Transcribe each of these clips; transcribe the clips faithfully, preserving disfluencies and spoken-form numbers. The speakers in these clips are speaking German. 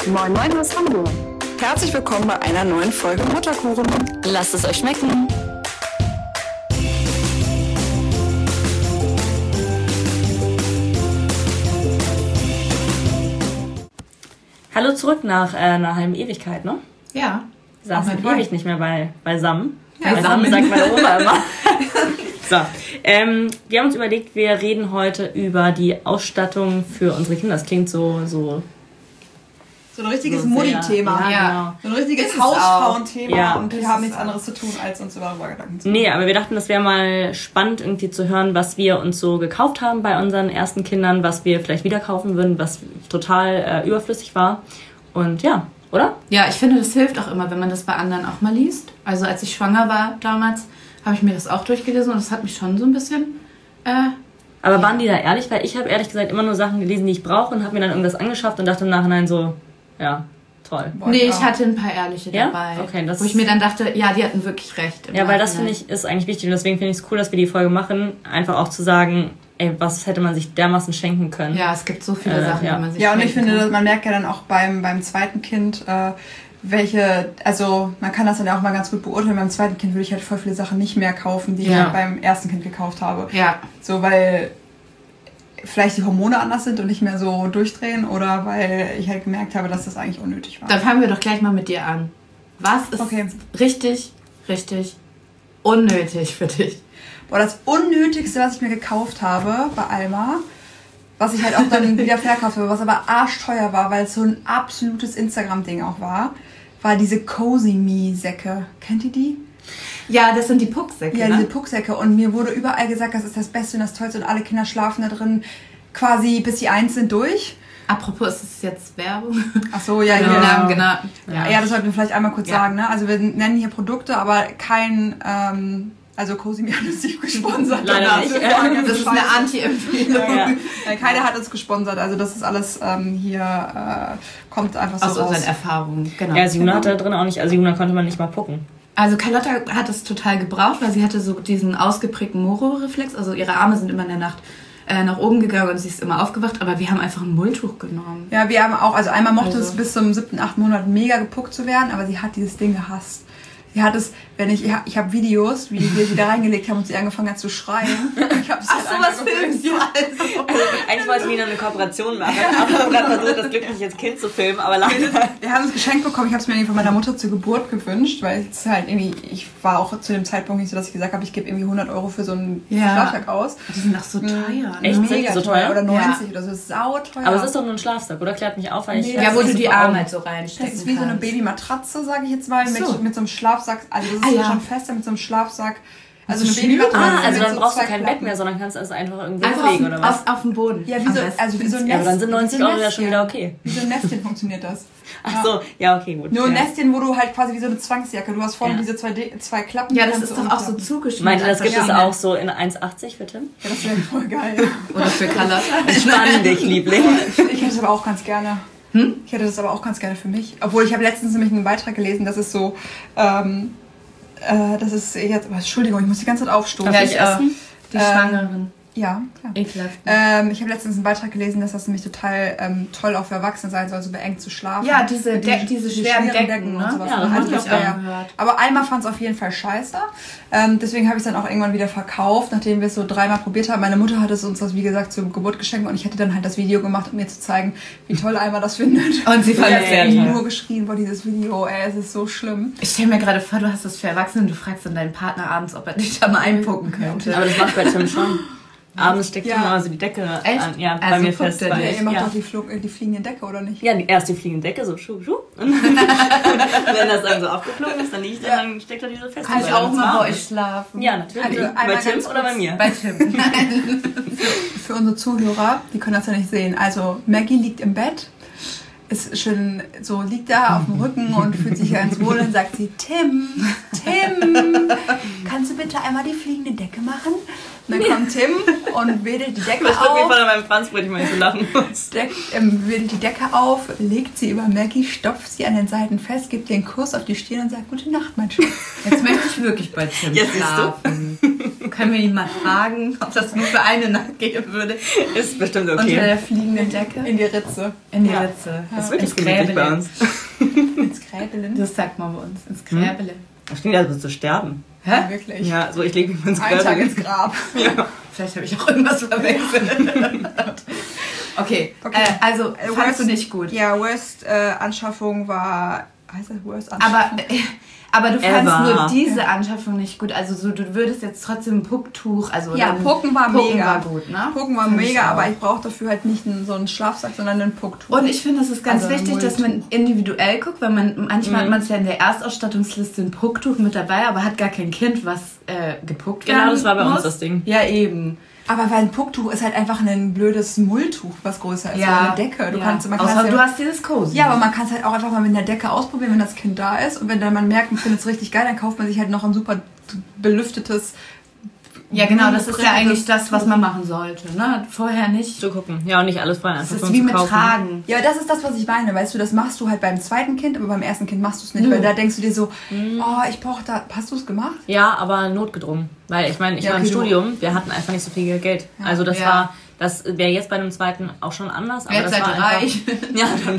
Moin Moin aus Hamburg. Herzlich willkommen bei einer neuen Folge Mutterkuchen. Lasst es euch schmecken. Hallo zurück nach äh, einer halben Ewigkeit, ne? Ja. Wir saßen ewig nicht mehr bei, beisammen. Ja, beisammen sagt meine Oma immer. So, ähm, wir haben uns überlegt, wir reden heute über die Ausstattung für unsere Kinder. Das klingt so... so So ein richtiges So Mutti-Thema. sehr, ja, So ein richtiges Ist es Hausfrauenthema. Ja. Und Ist wir haben es nichts auch. anderes zu tun, als uns darüber Gedanken zu machen. Nee, aber wir dachten, das wäre mal spannend irgendwie zu hören, was wir uns so gekauft haben bei unseren ersten Kindern, was wir vielleicht wieder kaufen würden, was total äh, überflüssig war. Und ja, oder? Ja, ich finde, das hilft auch immer, wenn man das bei anderen auch mal liest. Also als ich schwanger war damals, habe ich mir das auch durchgelesen und das hat mich schon so ein bisschen... Äh, Aber waren die da ehrlich? Weil ich habe ehrlich gesagt immer nur Sachen gelesen, die ich brauche und habe mir dann irgendwas angeschafft und dachte im Nachhinein so, ja, toll. Boah, nee, ja. ich hatte ein paar ehrliche Ja? dabei. Okay, das wo ich mir dann dachte, ja, die hatten wirklich recht. im Ja, weil das finde Nachhinein. ich ist eigentlich wichtig und deswegen finde ich es cool, dass wir die Folge machen. Einfach auch zu sagen, ey, was hätte man sich dermaßen schenken können. Ja, es gibt so viele Äh, Sachen, ja. die man sich Ja, und ich schenken finde, kann. man merkt ja dann auch beim, beim zweiten Kind, äh, welche, also man kann das dann ja auch mal ganz gut beurteilen. Beim zweiten Kind würde ich halt voll viele Sachen nicht mehr kaufen, die ich Ja. halt beim ersten Kind gekauft habe. Ja, So, weil vielleicht die Hormone anders sind und nicht mehr so durchdrehen oder weil ich halt gemerkt habe, dass das eigentlich unnötig war. dann fangen wir doch gleich mal mit dir an. Was ist Okay. richtig, richtig unnötig für dich? Boah, das Unnötigste, was ich mir gekauft habe bei Alma, was ich halt auch dann wieder verkauft habe, was aber arschteuer war, weil es so ein absolutes Instagram-Ding auch war, war diese Cozy Me-Säcke. Kennt ihr die? Ja, das sind die Pucksäcke, Ja, ne? diese Pucksäcke. Und mir wurde überall gesagt, das ist das Beste und das Tollste und alle Kinder schlafen da drin quasi bis die eins sind durch. Apropos, ist es jetzt Werbung? Ach so, ja, Genau, genau. genau. Ja, ja, das sollten wir vielleicht einmal kurz Ja. sagen. Ne? Also wir nennen hier Produkte, aber kein... Ähm, also Cozy Me hat uns nicht gesponsert. Leider nicht. Das ist eine Anti-Empfehlung. Ja. Äh, Keiner hat uns gesponsert, also das ist alles ähm, hier, äh, kommt einfach so Aus raus. unseren Erfahrungen, genau. Ja, also Juna hat da drin auch nicht, also Juna konnte man nicht mal pucken. Also Carlotta hat es total gebraucht, weil sie hatte so diesen ausgeprägten Moro-Reflex. Also ihre Arme sind immer in der Nacht äh, nach oben gegangen und sie ist immer aufgewacht. Aber wir haben einfach ein Mulltuch genommen. Ja, wir haben auch, also einmal mochte Also. es bis zum siebten, achten Monat mega gepuckt zu werden, aber sie hat dieses Ding gehasst. Sie hat es, wenn ich, ich habe Videos, wie wir sie da reingelegt haben und sie angefangen hat zu schreien. Ich hab's halt einmal gefilmt. du also? Eigentlich wollte ich wieder eine Kooperation machen, aber ich habe gerade versucht, das glückliche Kind zu filmen, aber leider... Wir haben es geschenkt bekommen, ich habe es mir irgendwie von meiner Mutter zur Geburt gewünscht, weil es halt irgendwie, ich war auch zu dem Zeitpunkt nicht so, dass ich gesagt habe, ich gebe irgendwie hundert Euro für so einen Ja. Schlafsack aus. Die sind doch so teuer. Ne? Echt? Sind die Mega so teuer? Oder neunzig Ja. oder so, das ist sauteuer. Aber es ist doch nur ein Schlafsack, oder? Klärt mich auf, weil ich... Nee, Ja, wo das du ist die so Arme Augen. halt so reinstecken Das ist wie so eine kannst. Babymatratze, sage ich jetzt mal, Ach mit, so. mit so einem Schlafsack. Also das ist Ah, so ja. schon fester mit so einem Schlafsack. Also so eine Schnüre? Babymatratze. Ah, also mit dann so brauchst du zwei kein Bett Klappen. mehr, sondern kannst es einfach irgendwo Einfach hinlegen, auf, oder was? auf, auf dem Boden. Ja, wie Am so, besten. also wie so ein Ja, aber dann Nest- sind neunzig wie so ein Euro ja schon Nestchen. wieder okay. Wie so ein Nestchen funktioniert das. Ach so, ja, okay, gut. Nur ein ja. Nestchen, wo du halt quasi wie so eine Zwangsjacke, du hast vorne Ja. diese zwei, De- zwei Klappen. Ja, die das kannst ist du doch auch so umklappen. zugeschnitten. Meinte, das gibt es Verschiedene. auch so in eins achtzig für Tim? Ja, das wäre voll geil. Oder für Carlotta. Entspann dich, Liebling. Ich hätte das aber auch ganz gerne. Hm? Ich hätte das aber auch ganz gerne für mich. Obwohl, ich habe letztens nämlich einen Beitrag gelesen, dass es so, ähm, äh, das ist jetzt, aber Entschuldigung, ich muss die ganze Zeit aufstoßen. Darf ich ich essen? Die Ähm, Schwangeren. Ja, klar. Ekelhaft. Ähm, ich habe letztens einen Beitrag gelesen, dass das nämlich total ähm, toll auch für Erwachsene sein soll, so beengt zu schlafen. Ja, diese Mit De- diese schweren Decken, und ne? sowas. Ja, das Also hab ich das auch wär ja- gehört. Aber Alma fand es auf jeden Fall scheiße. Ähm, deswegen habe ich es dann auch irgendwann wieder verkauft, nachdem wir es so dreimal probiert haben. Meine Mutter hat es uns, das, wie gesagt, zur Geburt geschenkt und ich hätte dann halt das Video gemacht, um mir zu zeigen, wie toll Alma das findet. Und sie fand Ja, es sehr ja, ja. toll. Nur geschrien, boah, dieses Video, ey, es ist so schlimm. Ich stelle mir gerade vor, du hast das für Erwachsene und du fragst dann deinen Partner abends, ob er dich da mal einpucken könnte. Aber das macht bei Tim schon. Abends steckt Ja. immer also die Decke Echt? an, ja, bei Also mir guckt fest. er Weil Ja, ich, ihr macht ja. doch die, Flug, äh, die fliegende Decke, oder nicht? Ja, die- erst die fliegende Decke, so schuh, schuh. Und wenn das dann so aufgeflogen ist, dann liegt er, dann steckt er diese fest. Kann ich Weil auch dann mal warm bei ist. euch schlafen? Ja, natürlich. Also bei einmal Tim ganz oder bei kurz- mir? Bei Tim. Für unsere Zuhörer, die können das ja nicht sehen. Also Maggie liegt im Bett, ist schön so, liegt da auf dem Rücken und fühlt sich ganz wohl und sagt sie, Tim, Tim, kannst du bitte einmal die fliegende Decke machen? Und dann kommt Tim und wedelt die Decke Ich drück mir auf, voll an meinem Franzbrot, ich meine, so lachen muss. deck, ähm, wedelt die Decke auf, legt sie über Maggie, stopft sie an den Seiten fest, gibt ihr einen Kuss auf die Stirn und sagt, gute Nacht, mein Schatz. Jetzt möchte ich wirklich bei Tim Jetzt siehst du. schlafen. Du Können wir ihn mal fragen, ob das nur für eine Nacht gehen würde? Ist bestimmt okay. Unter der fliegenden Decke? In die Ritze. In die Ja. Ritze. Das ist wirklich Ins gemütlich bei Gräbele. uns. Ins Gräbelin. Das sagt man bei uns. Ins Gräbele. Da stehen ja so zu sterben. Hä? Ja, wirklich. Ja, so ich lege mich mal ins Ein Tag Gräbel. ins Grab. Ja. Vielleicht habe ich auch irgendwas verwechselt. Okay, Okay. Äh, also Äh, fandst du worst- nicht gut. Ja, Worst äh, Anschaffung war. Heißt das Worst Anschaffung? Aber, äh, aber du fandst Ever. nur diese Anschaffung nicht gut. Also so, du würdest jetzt trotzdem ein Pucktuch, also Ja, dann- Pucken war Pucken mega. war gut, ne? Pucken war Fand ich mega, auch. aber ich brauche dafür halt nicht einen, so einen Schlafsack, sondern einen Pucktuch. Und ich finde, es ist ganz Also ein wichtig, dass man individuell guckt, weil man manchmal hat man es ja in der Erstausstattungsliste ein Pucktuch mit dabei, aber hat gar kein Kind, was äh, gepuckt Genau, werden das war bei uns muss. das Ding. Ja, eben. Aber weil ein Pucktuch ist halt einfach ein blödes Mulltuch, was größer ist, Ja. oder eine Decke. Du ja. kannst, man kann Außer das du ja, hast dieses Cozy. ja, aber man kann es halt auch einfach mal mit einer Decke ausprobieren, wenn das Kind da ist. Und wenn dann man merkt, man findet es richtig geil, dann kauft man sich halt noch ein super belüftetes. Ja, genau, das ist ja Prägendes eigentlich das, was man machen sollte. Ne? Vorher nicht. Zu gucken. Ja, und nicht alles vorher Das einfach ist so wie zu mit kaufen. Tragen. Ja, das ist das, was ich meine. Weißt du, das machst du halt beim zweiten Kind, aber beim ersten Kind machst du es nicht. Nö. Weil da denkst du dir so, oh, ich brauche da. Hast du es gemacht? Ja, aber notgedrungen. Weil ich meine, ich Ja, war im okay, du- Studium, wir hatten einfach nicht so viel Geld. Ja. Also das Ja. war, das wäre jetzt bei einem zweiten auch schon anders. Aber Jetzt das seid war ihr einfach, reich. Ja, dann,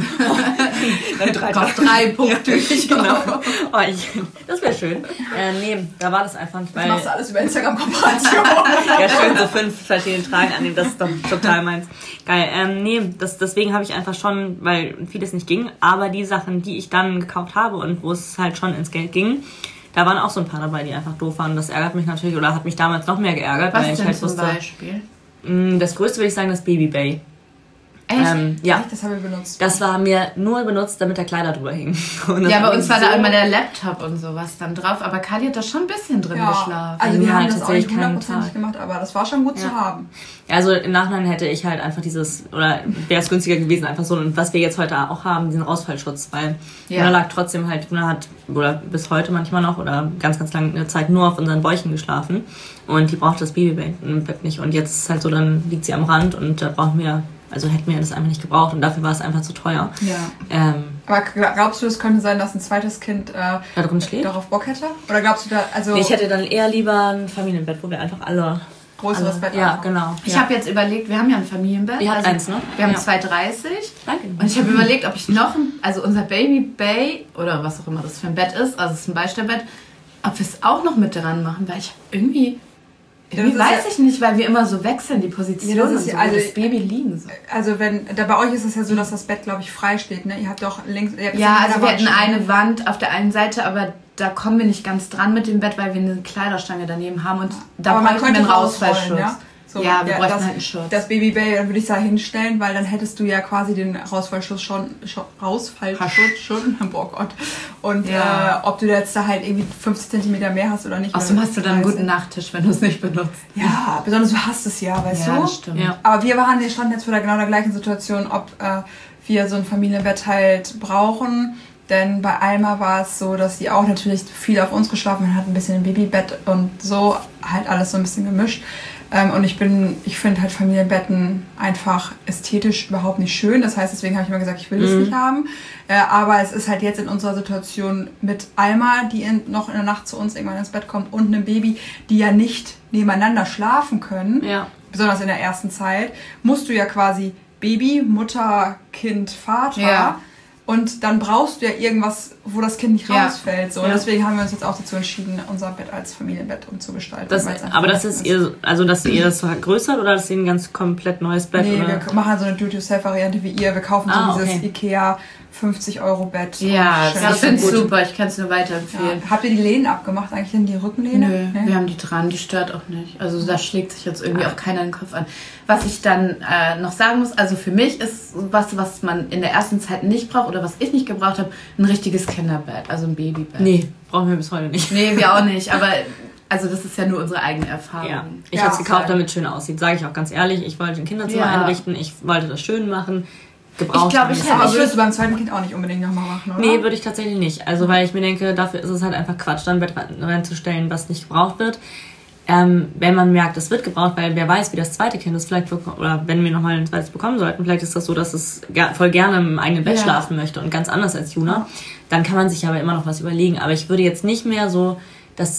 dann drei Kauf drei Punkttücher. Genau. Oh, ich, das wäre schön. Äh, nee, da war das einfach nicht, Das weil... machst du alles über Instagram-Kooperation. Ja, schön, so fünf verschiedene Tragen annehmen, das ist doch total meins. Geil. Ähm, nee, das, deswegen habe ich einfach schon, weil vieles nicht ging, aber die Sachen, die ich dann gekauft habe und wo es halt schon ins Geld ging, da waren auch so ein paar dabei, die einfach doof waren. Das ärgert mich natürlich, oder hat mich damals noch mehr geärgert, Was weil ich denn halt zum wusste, Beispiel? mh, das größte würde ich sagen, das Baby Bay. Echt? Ähm, ja, Das haben wir benutzt. das war mir nur benutzt, damit der Kleider drüber hing. Und das Ja, bei hat uns mich war da so- immer der Laptop und sowas dann drauf, aber Kali hat da schon ein bisschen drin geschlafen. Also wir Ja, haben das auch nicht tatsächlich keinen hundertprozentig Tag. gemacht, aber das war schon gut Ja. zu haben. Also im Nachhinein hätte ich halt einfach dieses, oder wäre es günstiger gewesen, einfach so, und was wir jetzt heute auch haben, diesen Ausfallschutz, weil Ja. Luna lag trotzdem halt, Luna hat, oder bis heute manchmal noch, oder ganz, ganz lange Zeit nur auf unseren Bäuchen geschlafen und die braucht das Babybett im Bett nicht und jetzt ist es halt so, dann liegt sie am Rand und da brauchen wir, also hätten wir das einfach nicht gebraucht und dafür war es einfach zu teuer. Ja. Ähm, Aber glaubst du, es könnte sein, dass ein zweites Kind äh, da drin schläft? darauf Bock hätte? Oder glaubst du da, also Ich hätte dann eher lieber ein Familienbett, wo wir einfach alle... größeres alle Bett Ja, einfach? genau. Ich ja. habe jetzt überlegt, wir haben ja ein Familienbett. Ihr habt eins, ne? Wir haben Ja. zwei dreißig. Danke. Und ich habe überlegt, ob ich noch ein, also unser Baby Bay oder was auch immer das für ein Bett ist, also es ist ein Beistellbett, ob wir es auch noch mit dran machen, weil ich irgendwie, irgendwie Ja, das ist weiß ja- ich nicht, weil wir immer so wechseln, die Position, Ja, das ist und so, ja- wo also- das Baby liegen soll. Also wenn, da bei euch ist es ja so, dass das Bett, glaube ich, frei steht, ne? Ihr habt doch links... Ihr habt Ja, das also in wir der hatten Wand stehen. eine Wand auf der einen Seite, aber da kommen wir nicht ganz dran mit dem Bett, weil wir eine Kleiderstange daneben haben und da Aber man bräuchten wir könnte einen rausrollen, Rausfallschutz. ja? So, ja, wir bräuchten das, halt einen Schutz. Das Baby Bay, dann würde ich da hinstellen, weil dann hättest du ja quasi den Rausfallschutz schon, schon Rausfallschutz schon, boah Gott. Und Ja. äh, ob du jetzt da halt irgendwie fünfzig Zentimeter mehr hast oder nicht. Außerdem hast du dann einen weiß guten nicht. Nachttisch, wenn du es nicht benutzt. Ja, besonders du hast es ja, weißt Ja, du? das stimmt. Ja. Aber wir waren ja schon jetzt vor der genau der gleichen Situation, ob äh, wir so ein Familienbett halt brauchen. Denn bei Alma war es so, dass sie auch natürlich viel auf uns geschlafen hat, ein bisschen im Babybett und so, halt alles so ein bisschen gemischt. Ähm, und ich bin, ich finde halt Familienbetten einfach ästhetisch überhaupt nicht schön. Das heißt, deswegen habe ich mir gesagt, ich will das Mhm. nicht haben. Äh, aber es ist halt jetzt in unserer Situation mit Alma, die in, noch in der Nacht zu uns irgendwann ins Bett kommt, und einem Baby, die ja nicht nebeneinander schlafen können, Ja. besonders in der ersten Zeit, musst du ja quasi Baby, Mutter, Kind, Vater. Ja. Und dann brauchst du ja irgendwas, wo das Kind nicht Ja. rausfällt. So. Ja. Und deswegen haben wir uns jetzt auch dazu entschieden, unser Bett als Familienbett umzugestalten. Das, weil es einfach aber das ist. ist ihr, also dass ihr das vergrößert oder dass ihr ein ganz komplett neues Bett Nee, oder? wir machen so eine Do-it-yourself-Variante wie ihr. Wir kaufen Ah, so dieses okay. Ikea fünfzig Euro Bett. Ja, Und schön. ich ist finde es gut. super, ich kann es nur weiterempfehlen. Ja. Habt ihr die Lehnen abgemacht eigentlich denn, die Rückenlehne? Nö, wir haben die dran, die stört auch nicht. Also da schlägt sich jetzt irgendwie auch keiner den Kopf an. Was ich dann äh, noch sagen muss, also für mich ist was, was man in der ersten Zeit nicht braucht oder was ich nicht gebraucht habe, ein richtiges Kinderbett, also ein Babybett. Nee, brauchen wir bis heute nicht. Nee, wir auch nicht, aber also das ist ja nur unsere eigene Erfahrung. Ja, ich Ja, habe es gekauft, ja. damit es schön aussieht. Sage ich auch ganz ehrlich. Ich wollte ein Kinderzimmer Ja. einrichten. Ich wollte das schön machen. Gebraucht. Ich glaub, ich habe hätte- Aber Ich würdest würd- du beim zweiten Kind auch nicht unbedingt nochmal machen, oder? Nee, würde ich tatsächlich nicht. Also, weil ich mir denke, dafür ist es halt einfach Quatsch, dann ein Bett reinzustellen, was nicht gebraucht wird. Ähm, wenn man merkt, es wird gebraucht, weil wer weiß, wie das zweite Kind ist, vielleicht beko- oder wenn wir nochmal ein zweites bekommen sollten, vielleicht ist das so, dass es ger- voll gerne im eigenen Bett Ja. schlafen möchte und ganz anders als Juna. Dann kann man sich aber immer noch was überlegen. Aber ich würde jetzt nicht mehr so das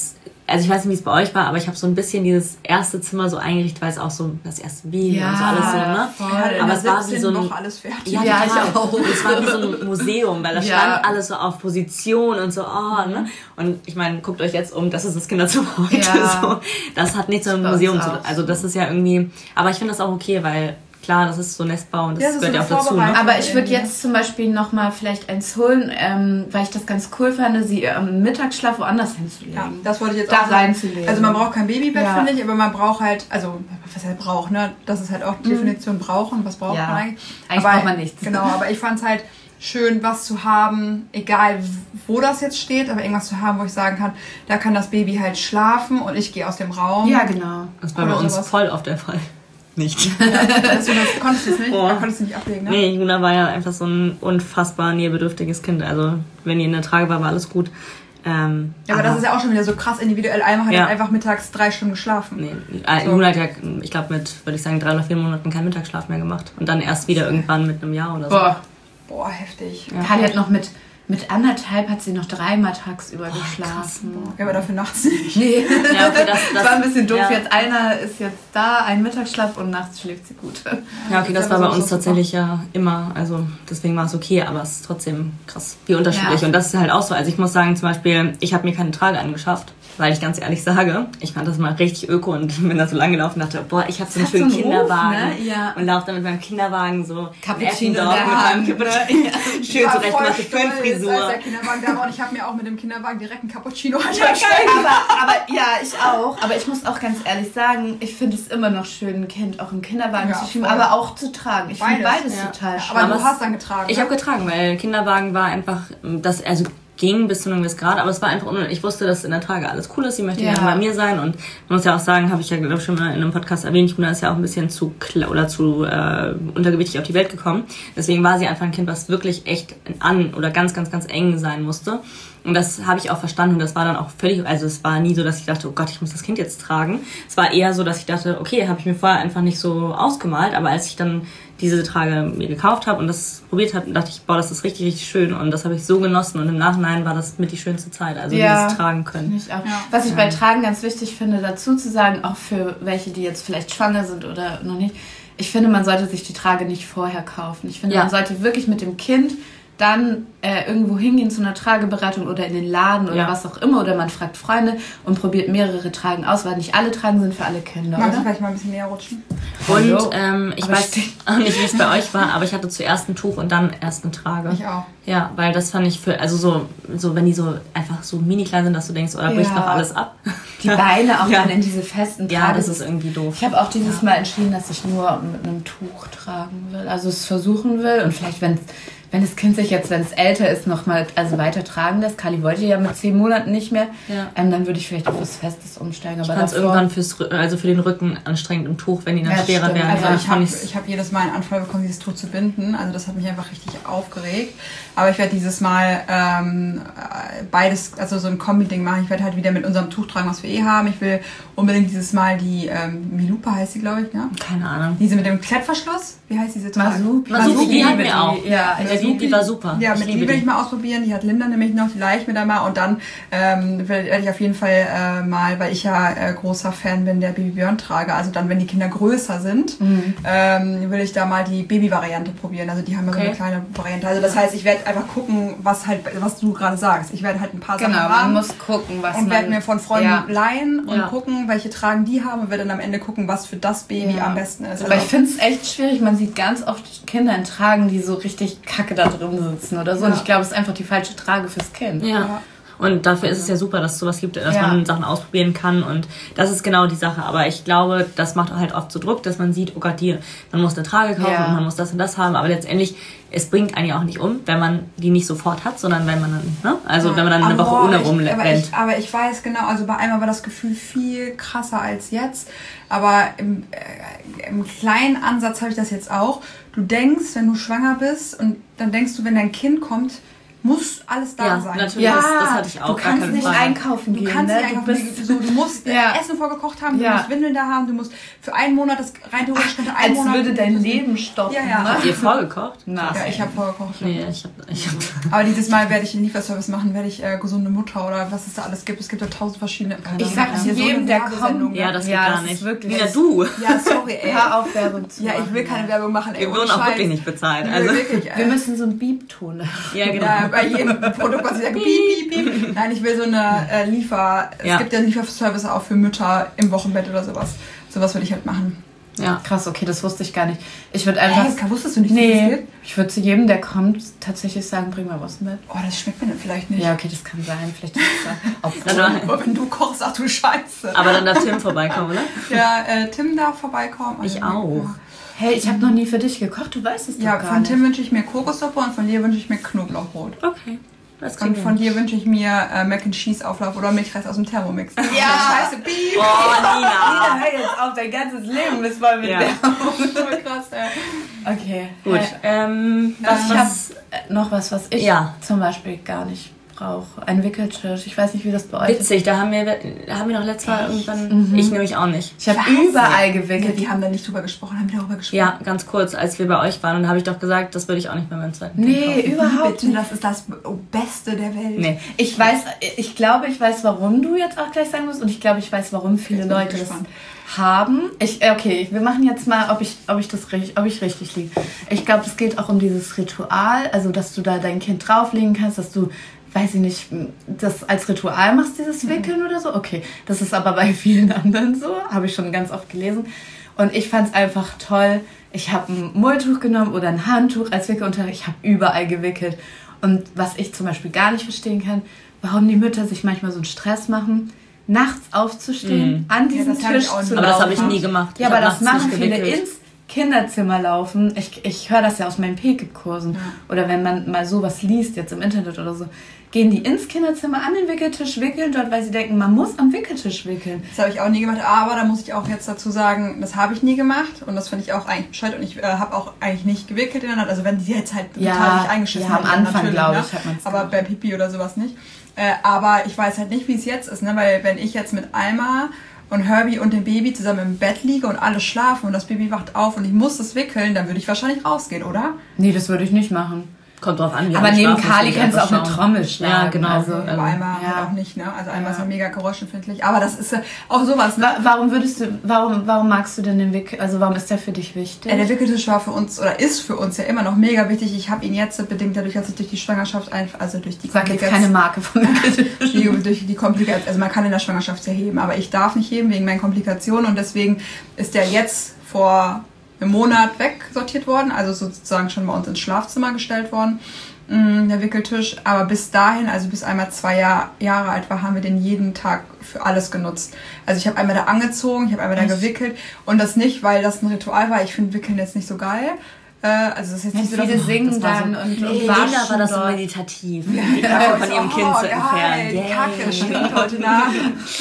also ich weiß nicht, wie es bei euch war, aber ich habe so ein bisschen dieses erste Zimmer so eingerichtet, weil es auch so das erste Baby Ja, und so alles so, ne? voll. Aber es war wie so ein... noch alles fertig. Ja, Ja, total. ich auch. Es war wie so ein Museum, weil da Ja. stand alles so auf Position und so, oh, ne? Und ich meine, guckt euch jetzt um, das ist das Kinderzimmer heute. Ja. So. Das hat nichts mit einem Bei uns Museum zu auch tun. Also das ist ja irgendwie... Aber ich finde das auch okay, weil klar, das ist so Nestbau und das, Ja, das ist gehört ja so auch eine dazu. Ne? Vorbereitung. Aber ich würde jetzt zum Beispiel nochmal vielleicht eins holen, ähm, weil ich das ganz cool fand, sie am Mittagsschlaf woanders hinzulegen. Ja, das wollte ich jetzt Da auch sagen. reinzulegen. Also man braucht kein Babybett, Ja. finde ich, aber man braucht halt, also was halt braucht, ne? Das ist halt auch die Definition brauchen. Was braucht Ja. man eigentlich? Eigentlich aber, braucht man nichts. Genau, aber ich fand es halt schön, was zu haben, egal wo das jetzt steht, aber irgendwas zu haben, wo ich sagen kann, da kann das Baby halt schlafen und ich gehe aus dem Raum. Ja, genau. Das war bei Oder uns sowas. voll auf der Fall. Nicht. Also, das konntest du es nicht, Oh. da konntest du nicht ablegen, ne? Nee, Juna war ja einfach so ein unfassbar nähebedürftiges Kind. Also wenn die in der Trage war, war alles gut. Ähm, Ja, aber, das ist ja auch schon wieder so krass individuell. Alma hat Ja. halt einfach mittags drei Stunden geschlafen. Nee, äh, So. Juna hat ja, ich glaube, mit, würde ich sagen, drei oder vier Monaten keinen Mittagsschlaf mehr gemacht. Und dann erst wieder irgendwann mit einem Jahr oder so. Boah, Boah, heftig. Ja. Kali hat noch mit, mit anderthalb hat sie noch dreimal tagsüber krass. geschlafen. Ja, aber dafür nachts nicht. Nee, Ja, okay, das, das war ein bisschen doof. Ja, Jetzt einer ist jetzt da, ein Mittagsschlaf und nachts schläft sie gut. ja, okay, das ist war aber bei so uns super. tatsächlich ja immer. Also deswegen war es okay, aber es ist trotzdem krass, wie unterschiedlich. Ja. Und das ist halt auch so. Also ich muss sagen, zum Beispiel, ich habe mir keine Trage angeschafft. Weil ich ganz ehrlich sage, ich fand das mal richtig öko und bin da so lang gelaufen und dachte, boah, ich habe so einen Hat so schönen einen Kinderwagen Ruf, ne? Ja. und laufe dann mit meinem Kinderwagen so Cappuccino in Eppendorf in der mit meinem Hand, ne? Cappuccino. Schön war voll zurechtgemachte stolz, als Föhnfrisur. der Kinderwagen da war und ich habe mir auch mit dem Kinderwagen direkt einen Cappuccino aber, aber ja, ich auch. Aber ich muss auch ganz ehrlich sagen, ich finde es immer noch schön, ein Kind auch im Kinderwagen Ja, zu schieben, voll. aber auch zu tragen. Ich finde Beides, beides ja. total schön. Aber, Aber du es- hast dann getragen. Ich ne? habe getragen, weil Kinderwagen war einfach, das also ging bis zu einem gewissen Grad, aber es war einfach, un- ich wusste, dass in der Trage alles cool ist, sie möchte Ja. gerne bei mir sein und man muss ja auch sagen, habe ich ja glaube ich schon mal in einem Podcast erwähnt, Juna ist ja auch ein bisschen zu kle- oder zu äh, untergewichtig auf die Welt gekommen, deswegen war sie einfach ein Kind, was wirklich echt an oder ganz, ganz, ganz eng sein musste. Und das habe ich auch verstanden und das war dann auch völlig, also es war nie so, dass ich dachte, oh Gott, ich muss das Kind jetzt tragen. Es war eher so, dass ich dachte, okay, habe ich mir vorher einfach nicht so ausgemalt, aber als ich dann diese Trage mir gekauft habe und das probiert habe, dachte ich, boah, das ist richtig, richtig schön und das habe ich so genossen und im Nachhinein war das mit die schönste Zeit, also Ja. dieses Tragen können. Ich auch. Ja. Was ich bei Tragen ganz wichtig finde, dazu zu sagen, auch für welche, die jetzt vielleicht schwanger sind oder noch nicht, ich finde, man sollte sich die Trage nicht vorher kaufen. Ich finde, Ja. man sollte wirklich mit dem Kind dann äh, irgendwo hingehen zu einer Trageberatung oder in den Laden oder Ja. was auch immer oder man fragt Freunde und probiert mehrere Tragen aus, weil nicht alle Tragen sind für alle Kinder, Magst du oder? vielleicht mal ein bisschen näher rutschen? Und Hallo. ähm, ich Aber weiß steht- auch nicht, wie es bei euch war, aber ich hatte zuerst ein Tuch und dann erst eine Trage. Ich auch. Ja, weil das fand ich für, also so, so wenn die so einfach so mini klein sind, dass du denkst, oh, da bricht Ja. noch alles ab. Die Beine auch Ja. dann in diese festen Ja, Tragen. das ist irgendwie doof. Ich habe auch dieses Mal entschieden, dass ich nur mit einem Tuch tragen will, also es versuchen will und vielleicht, wenn wenn das Kind sich jetzt, wenn es älter ist, noch mal also weiter tragen lässt. Kali wollte ja mit zehn Monaten nicht mehr, Ja. ähm, dann würde ich vielleicht auf was Festes umsteigen. Ich Aber fand es davor- irgendwann fürs, Rü- also für den Rücken anstrengend im Tuch, wenn die dann Ja, schwerer stimmt. werden. Also Dann ich habe fand ich's- ich hab jedes Mal einen Anfall bekommen, dieses Tuch zu binden. Also das hat mich einfach richtig aufgeregt. Aber ich werde dieses Mal ähm, äh, beides, also so ein Kombi-Ding machen. Ich werde halt wieder mit unserem Tuch tragen, was wir eh haben. Ich will unbedingt dieses Mal die ähm, Milupa heißt sie, glaube ich, ne? keine Ahnung. Diese mit dem Klettverschluss. Wie heißt diese Trage? Masupi. Masupi, die Ich hatten liebe wir auch. die. Ja, Ja, die, die war super. Ja, ich mit liebe die will die. ich mal ausprobieren. Die hat Linda nämlich noch, die leih ich mir dann mal. Und dann ähm, werde ich auf jeden Fall äh, mal, weil ich ja äh, großer Fan bin der Baby Björn Trage, also dann, wenn die Kinder größer sind, Mhm. ähm, will ich da mal die Baby-Variante probieren. Also die haben ja so Okay. eine kleine Variante. Also das heißt, ich werde einfach gucken, was halt, was du gerade sagst. Ich werde halt ein paar Genau, Sachen man haben. muss gucken, was und man... werde mir von Freunden Ja. leihen und Ja. gucken, welche Tragen die haben und werde dann am Ende gucken, was für das Baby Ja. am besten ist. Aber ich finde es echt schwierig. Man sieht ganz oft Kinder in Tragen, die so richtig kacke da drin sitzen oder so. Ja. Und ich glaube, es ist einfach die falsche Trage fürs Kind. Ja. Ja. Und dafür ist es ja super, dass es sowas gibt, dass Ja. man Sachen ausprobieren kann. Und das ist genau die Sache. Aber ich glaube, das macht halt oft so Druck, dass man sieht, oh Gott, die, man muss eine Trage kaufen Ja. und man muss das und das haben. Aber letztendlich, es bringt einen ja auch nicht um, wenn man die nicht sofort hat, sondern wenn man dann, ne? Also wenn man dann eine Aber Woche ohne ich- aber, rumrennt. ich, aber ich weiß genau, also bei einmal war das Gefühl viel krasser als jetzt. Aber im, äh, im kleinen Ansatz habe ich das jetzt auch. Du denkst, wenn du schwanger bist und dann denkst du, wenn dein Kind kommt, muss alles da Ja, sein. natürlich. Ja, das, das hatte ich auch. du gar kannst keine nicht Frage. einkaufen Du gehen. kannst ne? nicht einfach, du, bist, so, du musst Ja. Essen vorgekocht haben, du Ja. musst Windeln da haben, du musst für einen Monat, das rein theoretisch könnte ein als Monat... würde dein Leben stoppen. Ja, ja. Ne? Habt ihr vorgekocht? Na, Ja, ich habe vorgekocht. Nee, ich hab, ich hab Aber dieses Mal werde ich einen Lieferservice machen, werde ich äh, gesunde Mutter oder was es da alles gibt. Es gibt ja tausend verschiedene... Ich sag Hier so jedem, eine der Werbesendung, kommt- ne? ja, das geht Ja, gar das nicht. ist wirklich- Ja, du. Ja, sorry, ey. Hör auf, Werbung zu Ja, machen. ich will keine Werbung machen, ey. Wir ohne wurden auch Scheiß. wirklich nicht bezahlt. Ja, Also, wirklich, Wir ey. müssen so ein Beep-Ton. ja, genau. Ja, bei jedem Produkt, was ich sage, piep, piep, piep. Nein, ich will so eine äh, Liefer... Es Ja. gibt ja Lieferservice auch für Mütter im Wochenbett oder sowas. Sowas würde ich halt machen. Ja. Krass, okay, das wusste ich gar nicht. Ich würde einfach... Hey, wusstest du nicht, dass es nee, gibt? ich würde zu jedem, der kommt, tatsächlich sagen, bring mal was mit. Oh, das schmeckt mir dann vielleicht nicht. Ja, okay, das kann sein. Vielleicht ist es da. Obwohl, Dann- Aber wenn du kochst, ach du Scheiße. Aber dann darf Tim vorbeikommen, oder? Ja, äh, Tim darf vorbeikommen. Ich auch. hey, ich habe noch nie für dich gekocht, du weißt es doch Ja, gar von nicht. Tim wünsche ich mir Kokossuppe und von dir wünsche ich mir Knoblauchbrot. Okay. Das Und klingt von gut. dir wünsche ich mir äh, Mac and Cheese Auflauf oder Milchreis aus dem Thermomix. Ja, scheiße, piep. Oh, Nina. hör jetzt auf, dein ganzes Leben ist voll mit Ja. Voll krass, ey. Okay, Gut. Hey, Ähm, was, ich habe was, noch was, was ich Ja. zum Beispiel gar nicht brauche. Ein Wickeltisch. Ich weiß nicht, wie das bei euch ist. witzig, da haben wir, haben wir noch letztes Mal irgendwann, ich nämlich auch nicht. Ich habe Was? überall Ja, gewickelt. wir haben da nicht drüber gesprochen, haben wir darüber gesprochen? Ja, ganz kurz, als wir bei euch waren, und da habe ich doch gesagt, das würde ich auch nicht bei meinem zweiten Kind Nee, kaufen. überhaupt Bitte, nicht. das ist das Beste der Welt. Nee. Ich weiß, ich glaube, ich weiß, warum du jetzt auch gleich sagen musst, und ich glaube, ich weiß, warum viele Jetzt bin ich Leute das gespannt. haben. Ich, okay, wir machen jetzt mal, ob ich, ob ich das richtig, ob ich richtig liege. Ich glaube, es geht auch um dieses Ritual, also dass du da dein Kind drauflegen kannst, dass du, weiß ich nicht, das als Ritual machst, dieses Wickeln oder so. Okay, das ist aber bei vielen anderen so, habe ich schon ganz oft gelesen. Und ich fand es einfach toll. Ich habe ein Mulltuch genommen oder ein Handtuch als Wickelunterlage. Ich habe überall gewickelt. Und was ich zum Beispiel gar nicht verstehen kann, warum die Mütter sich manchmal so einen Stress machen, nachts aufzustehen, an diesen das hab ich Tisch auch zu nie. laufen. Aber das habe ich nie gemacht. Ja, Ich aber hab das nachts machen nicht viele gewickelt. ins Kinderzimmer laufen. Ich, ich höre das ja aus meinen P K I-Kursen. Ja. Oder wenn man mal sowas liest, jetzt im Internet oder so, gehen die ins Kinderzimmer an den Wickeltisch, wickeln dort, weil sie denken, man muss am Wickeltisch wickeln. Das habe ich auch nie gemacht, aber da muss ich auch jetzt dazu sagen, das habe ich nie gemacht und das finde ich auch eigentlich bescheuert und ich äh, habe auch eigentlich nicht gewickelt in der Nacht, also wenn die jetzt halt Ja, total nicht eingeschissen ja, am haben, dann Anfang, natürlich, glaube ne? ich, hat man's aber gemacht. bei Pipi oder sowas nicht. Äh, aber ich weiß halt nicht, wie es jetzt ist, ne? Weil wenn ich jetzt mit Alma und Herbie und dem Baby zusammen im Bett liege und alle schlafen und das Baby wacht auf und ich muss das wickeln, dann würde ich wahrscheinlich rausgehen, oder? Nee, das würde ich nicht machen. Kommt drauf an, wie Aber alle neben schlafen, Kali muss ich kannst du einfach auch eine schauen. Trommel schlagen. Ja, genau. Also, Aber Ähm, Alma ja. halt auch nicht, ne? Also Alma Ja. ist ja mega geräuschempfindlich. Aber das ist äh, auch sowas, ne? wa- warum würdest du, warum, warum magst du denn den Wickel, also warum ist der für dich wichtig? Ja, der Wickeltisch war für uns oder ist für uns ja immer noch mega wichtig. Ich habe ihn jetzt bedingt dadurch, dass ich durch die Schwangerschaft einfach, also durch die Sag jetzt Komplikations- keine Marke von Wickeltisch. die, durch die Komplikationen, also man kann in der Schwangerschaft ja heben, aber ich darf nicht heben wegen meinen Komplikationen und deswegen ist der jetzt vor einem Monat wegsortiert worden, also sozusagen schon bei uns ins Schlafzimmer gestellt worden, der Wickeltisch. Aber bis dahin, also bis einmal zwei Jahr, Jahre alt war, haben wir den jeden Tag für alles genutzt. Also ich habe einmal da angezogen, ich habe einmal da Echt? gewickelt und das nicht, weil das ein Ritual war. Ich finde Wickeln jetzt nicht so geil. Äh, also das ist jetzt Wenn nicht so, dass viele ich- singen das war so- dann und, und Nee, waschen Lena war das so dort. meditativ. Ja, von ihrem Kind zu entfernen. Die Yay. Kacke stinkt heute nach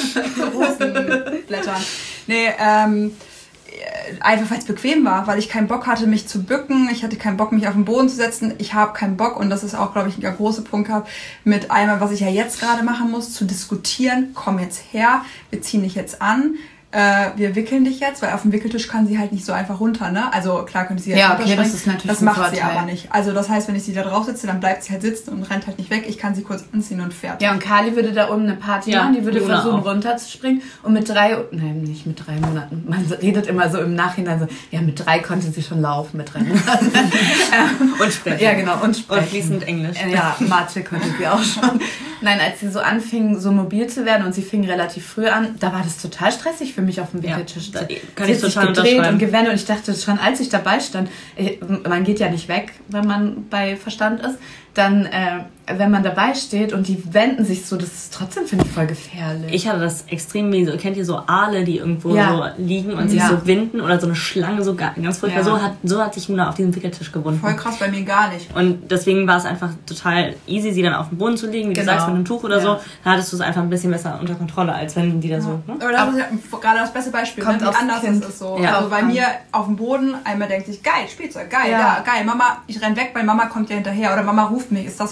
Rosenblättern. Nee, ähm, einfach weil es bequem war, weil ich keinen Bock hatte, mich zu bücken. Ich hatte keinen Bock, mich auf den Boden zu setzen. Ich habe keinen Bock, und das ist auch, glaube ich, ein großer Punkt gehabt, mit einmal, was ich ja jetzt gerade machen muss, zu diskutieren. Komm jetzt her, wir ziehen dich jetzt an. Äh, wir wickeln dich jetzt, weil auf dem Wickeltisch kann sie halt nicht so einfach runter, ne? Also klar könnte sie jetzt Ja, okay, runterspringen. das ist natürlich Das ein macht sie Vorteil. aber nicht. Also das heißt, wenn ich sie da drauf sitze, dann bleibt sie halt sitzen und rennt halt nicht weg. Ich kann sie kurz anziehen und fertig. Ja, und Kali würde da oben eine Party Ja, machen, die würde Luna versuchen auch. runterzuspringen und mit drei, nein, nicht mit drei Monaten, man redet immer so im Nachhinein so, ja, mit drei konnte sie schon laufen, mit drei Monaten. Und sprechen. Ja, genau, und sprechen. Und fließend Englisch. Äh, Ja, Mathe konnte sie auch schon. Nein, als sie so anfing, so mobil zu werden, und sie fing relativ früh an, da war das total stressig für mich auf dem Ja, Wickeltisch. da Sie kann hat ich sich total gedreht unterschreiben. und gewendet, und ich dachte schon, als ich dabei stand, äh, man geht ja nicht weg, wenn man bei Verstand ist, dann, äh, wenn man dabei steht und die wenden sich so, das ist trotzdem, finde ich, voll gefährlich. Ich hatte das extrem wie so, kennt ihr so Aale, die irgendwo Ja. so liegen und sich Ja. so winden, oder so eine Schlange, so ga- ganz furchtbar. Ja. So hat, so hat sich Luna auf diesem Wickeltisch gewunden. Voll krass, bei mir gar nicht. Und deswegen war es einfach total easy, sie dann auf den Boden zu legen, wie Genau. du sagst, mit einem Tuch oder Ja. so. Dann hattest du es einfach ein bisschen besser unter Kontrolle, als wenn die da so... Ne? Aber das ist ja gerade das beste Beispiel, Kommt ne? Wie aufs anders Kind. ist es so. Ja. Also bei mir auf dem Boden, einmal denkt sich, geil, Spielzeug, geil, Ja. ja, geil, Mama, ich renn weg, weil Mama kommt ja hinterher oder Mama ruft mich, ist das lustig.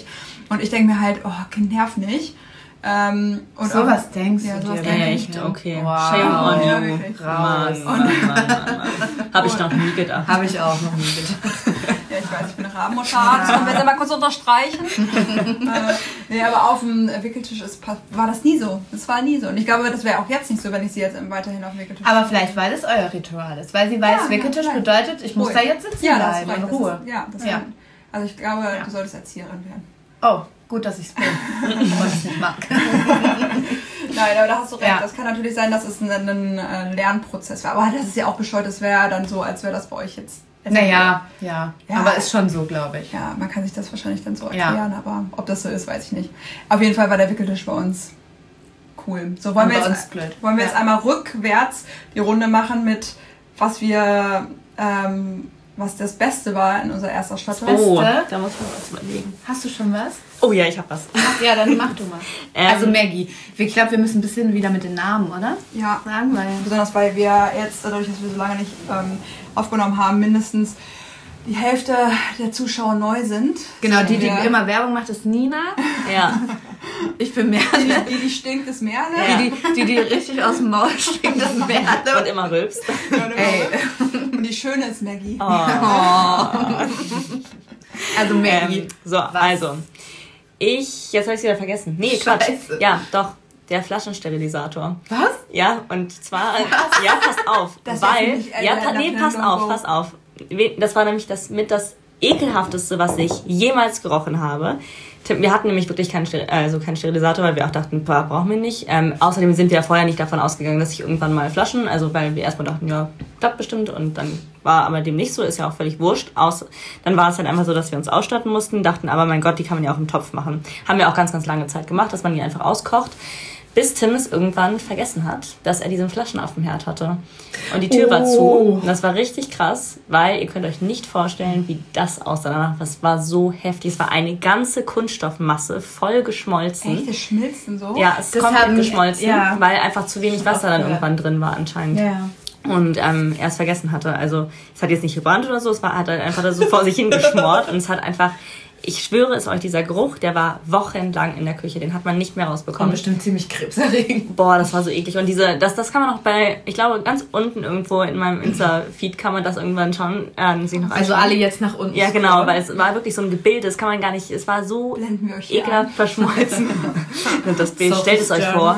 nicht. Und ich denke mir halt, oh, nerv nicht. Ähm, und so auch, was denkst ja, du sowas dir? denk Echt? ich. Okay. Wow. Shame on Ja, you. wirklich. Mann, Mann, Mann, Mann, Mann. Habe ich noch nie gedacht. Habe ich auch noch nie gedacht. Ja, ich weiß, ich bin eine Rabenmutter. Das können wir jetzt mal kurz unterstreichen. äh, nee, aber auf dem Wickeltisch ist, war das nie so. Das war nie so. Und ich glaube, das wäre auch jetzt nicht so, wenn ich sie jetzt weiterhin auf dem Wickeltisch Aber vielleicht, weil es euer Ritual ist. Weil sie weiß, Ja, Wickeltisch ja, bedeutet, ich muss Ruhe. da jetzt sitzen ja, das bleiben, ist in recht. Ruhe. Das ist, ja, das Ja. kann, also ich glaube, Ja. du solltest Erzieherin werden. Oh, gut, dass ich es bin. Weil ich es nicht mag. Nein, aber da hast du recht. Ja. Das kann natürlich sein, dass es ein, ein, ein Lernprozess war. Aber das ist ja auch bescheuert. Das wäre dann so, als wäre das bei euch jetzt. Naja, ja. Ja. Aber ist schon so, glaube ich. Ja, man kann sich das wahrscheinlich dann so Ja. erklären, aber ob das so ist, weiß ich nicht. Auf jeden Fall war der Wickeltisch bei uns cool. So, wollen Und wir bei jetzt, uns blöd. wollen wir Ja. jetzt einmal rückwärts die Runde machen mit, was wir, ähm, was das Beste war in unserer Erstausstattung. Oh, Beste? da muss man was überlegen. Hast du schon was? Oh ja, ich habe was. Ja, dann mach du mal. Ähm, also Maggie, ich glaube, wir müssen ein bisschen wieder mit den Namen, oder? Ja, Sagen, weil... besonders weil wir jetzt, dadurch, dass wir so lange nicht ähm, aufgenommen haben, mindestens die Hälfte der Zuschauer neu sind. Genau, die, die Ja. immer Werbung macht, ist Nina. Ja. Ich bin Merle. Die, die stinkt, ist Merle. Ja. Die, die, die, die richtig aus dem Maul stinkt, ist Und Merle. immer rülpst. Ey. Und die Schöne ist Maggie. Oh. Also Maggie. Ähm, so, also. Ich, jetzt habe ich es wieder vergessen. Nee, Quatsch. Scheiße. Ja, doch. Der Flaschensterilisator. Was? Ja, und zwar, ja, passt auf, Das wär für weil, mich, äh, ja, der pa nee, pass Nachname auf, No-Go. pass auf. Das war nämlich das mit das ekelhafteste, was ich jemals gerochen habe. Wir hatten nämlich wirklich keinen, Ster also keinen Sterilisator, weil wir auch dachten, boah, brauchen wir nicht. Ähm, außerdem sind wir ja vorher nicht davon ausgegangen, dass ich irgendwann mal Flaschen, also weil wir erstmal dachten, ja, klappt bestimmt, und dann war aber dem nicht so, ist ja auch völlig wurscht. Aus, dann war es dann einfach so, dass wir uns ausstatten mussten, dachten aber, mein Gott, die kann man ja auch im Topf machen. Haben wir auch ganz, ganz lange Zeit gemacht, dass man die einfach auskocht. Bis Tim es irgendwann vergessen hat, dass er diesen Flaschen auf dem Herd hatte. Und die Tür war zu. Und das war richtig krass, weil ihr könnt euch nicht vorstellen, wie das aussah danach. Das war so heftig. Es war eine ganze Kunststoffmasse, voll geschmolzen. Echt, das schmilzt und so? Ja, es ist Das komplett haben- geschmolzen, ja. weil einfach zu wenig Wasser dann gehört. irgendwann drin war anscheinend. Ja. Und ähm, er es vergessen hatte. Also es hat jetzt nicht gebrannt oder so, es war, hat halt einfach da so vor sich hingeschmort. Und es hat einfach... Ich schwöre es euch, dieser Geruch, der war wochenlang in der Küche. Den hat man nicht mehr Kommt rausbekommen. bestimmt ziemlich krebserregend. Boah, das war so eklig. Und diese, das, das kann man auch bei, ich glaube, ganz unten irgendwo in meinem Insta-Feed kann man das irgendwann schauen. Äh, sich noch Also anschauen. alle jetzt nach unten. Ja, genau, scrollen. weil es war wirklich so ein Gebilde. Das kann man gar nicht, es war so Blenden wir euch hier ekelhaft an. verschmolzen. Und das Bild, So stellt es euch gern. vor.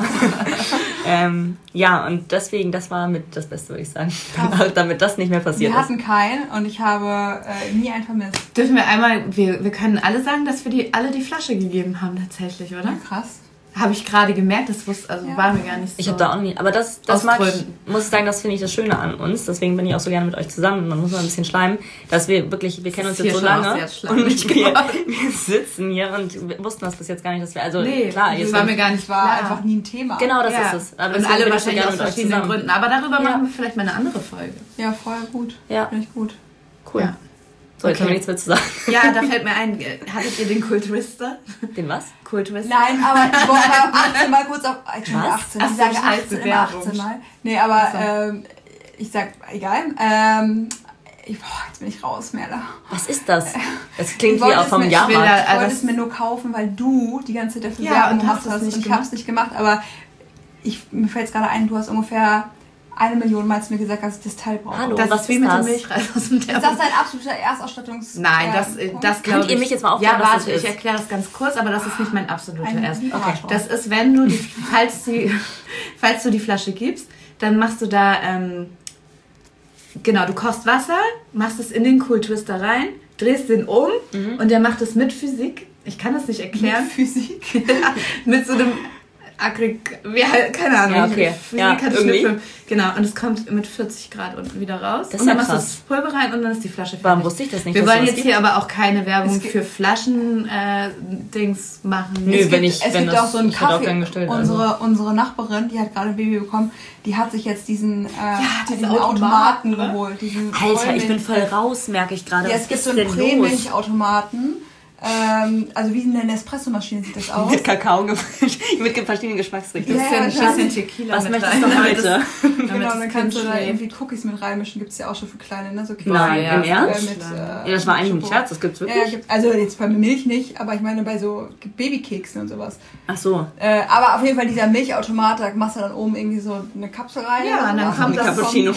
ähm, ja, und deswegen, das war mit das Beste, würde ich sagen. Damit das nicht mehr passiert Wir ist. hatten keinen und ich habe äh, nie einen vermisst. Dürfen wir einmal, wir, wir können alle sagen, dass wir die alle die Flasche gegeben haben tatsächlich, oder? Ja, krass. Habe ich gerade gemerkt, das wusste, also Ja. war mir gar nicht so. Ich habe da auch nie, aber das, das Aus mag ich, Gründen. muss ich sagen, das finde ich das Schöne an uns. Deswegen bin ich auch so gerne mit euch zusammen. Man muss mal ein bisschen schleimen, dass wir wirklich, wir kennen uns ist jetzt so hier schon lange auch sehr schleimig und wir, geworden. wir sitzen hier und wir wussten das bis jetzt gar nicht, dass wir, also Nee, klar, das jetzt war sind- mir gar nicht Das war klar. einfach nie ein Thema. genau, das Ja. ist es. Aber Und deswegen alle bin ich so wahrscheinlich gerne aus mit euch verschiedenen zusammen. Gründen. Aber darüber Ja. machen wir vielleicht mal eine andere Folge. Ja, voll gut. Ja. Finde ich gut. Cool. Ja. So, jetzt Okay. haben wir nichts mehr zu sagen. Ja, da fällt mir ein, äh, hattet ihr den Kultwister? Den was? Kultwister? Nein, aber ich wollte achtzehn Mal kurz auf. Ich bin Was? achtzehn. Ach Ich so, sage scheiße, achtzehn, immer Werbung. achtzehn Mal. Nee, aber So. ähm, ich sag, egal. Ähm, ich, boah, jetzt bin ich raus, Merle. Was ist das? Das klingt Ich wie wollte auch es vom mir- ich will da- Jahrmarkt. Ich wollte das- es mir nur kaufen, weil du die ganze Zeit dafür Ja, Werbung und gemacht hast es hast. nicht Und ich gemacht. habe es nicht gemacht, aber ich, mir fällt es gerade ein, du hast ungefähr eine Million Mal zu mir gesagt, dass ich das Teil brauche. Hallo. Das was ist wie ist mit das? dem Milchreis aus dem Ist das Termos. dein absoluter Erstausstattungs... Nein, das, äh, das Könnt glaube ich. ihr mich jetzt mal aufklären, Ja, was warte, das ist? ich erkläre das ganz kurz, aber das ist nicht mein absoluter Ein Erst. Vibrator. Das ist, wenn du die, falls die, falls du die Flasche gibst, dann machst du da, ähm, genau, du kochst Wasser, machst es in den Kultwister rein, drehst den um und der macht es mit Physik. Ich kann das nicht erklären. Mit Physik. mit so einem Agrig... Wie, halt- keine Ahnung. Ja, okay. Physik Ja, hatte ich irgendwie. Schnittfilm. Genau, und es kommt mit vierzig Grad unten wieder raus. Das ist und dann ja machst du krass. das Pulver rein und dann ist die Flasche fertig. Warum wusste ich das nicht? Wir dass wollen sowas jetzt gibt? hier aber auch keine Werbung Es gibt- für Flaschen-Dings machen. Nö, Es wenn gibt, ich- es wenn gibt das- auch so einen ich hätte auch Kaffee. gern gestellt, also. unsere, unsere Nachbarin, die hat gerade ein Baby bekommen, die hat sich jetzt diesen, äh, diese diesen Automaten, Automaten, ne? geholt. Diesen Alter, ich bin Vollmilch- voll raus, merke ich gerade. Ja, Was es gibt ist so einen denn los? Prämilchautomaten. Ähm, also wie eine Nespresso-Maschine sieht das aus. Mit Kakao gefüllt, mit verschiedenen Geschmacksrichtungen. Ja, Bisschen, ja, bisschen Tequila Was mit möchtest rein. du heute? Genau, dann das kannst du Kind da schläft. irgendwie Cookies mit reinmischen. Gibt es ja auch schon für kleine, ne? So Nein, ja, im ja. Ernst? Mit, äh, Ja, das war eigentlich ein Schoko. Scherz, das gibt's Ja, wirklich. ja, gibt, also jetzt bei Milch nicht, aber ich meine bei so Babykeksen und sowas. Ach so. Äh, aber auf jeden Fall dieser Milchautomat, da machst du dann oben irgendwie so eine Kapsel rein. Ja, oder und dann sowas. kommt Ein das Cappuccino.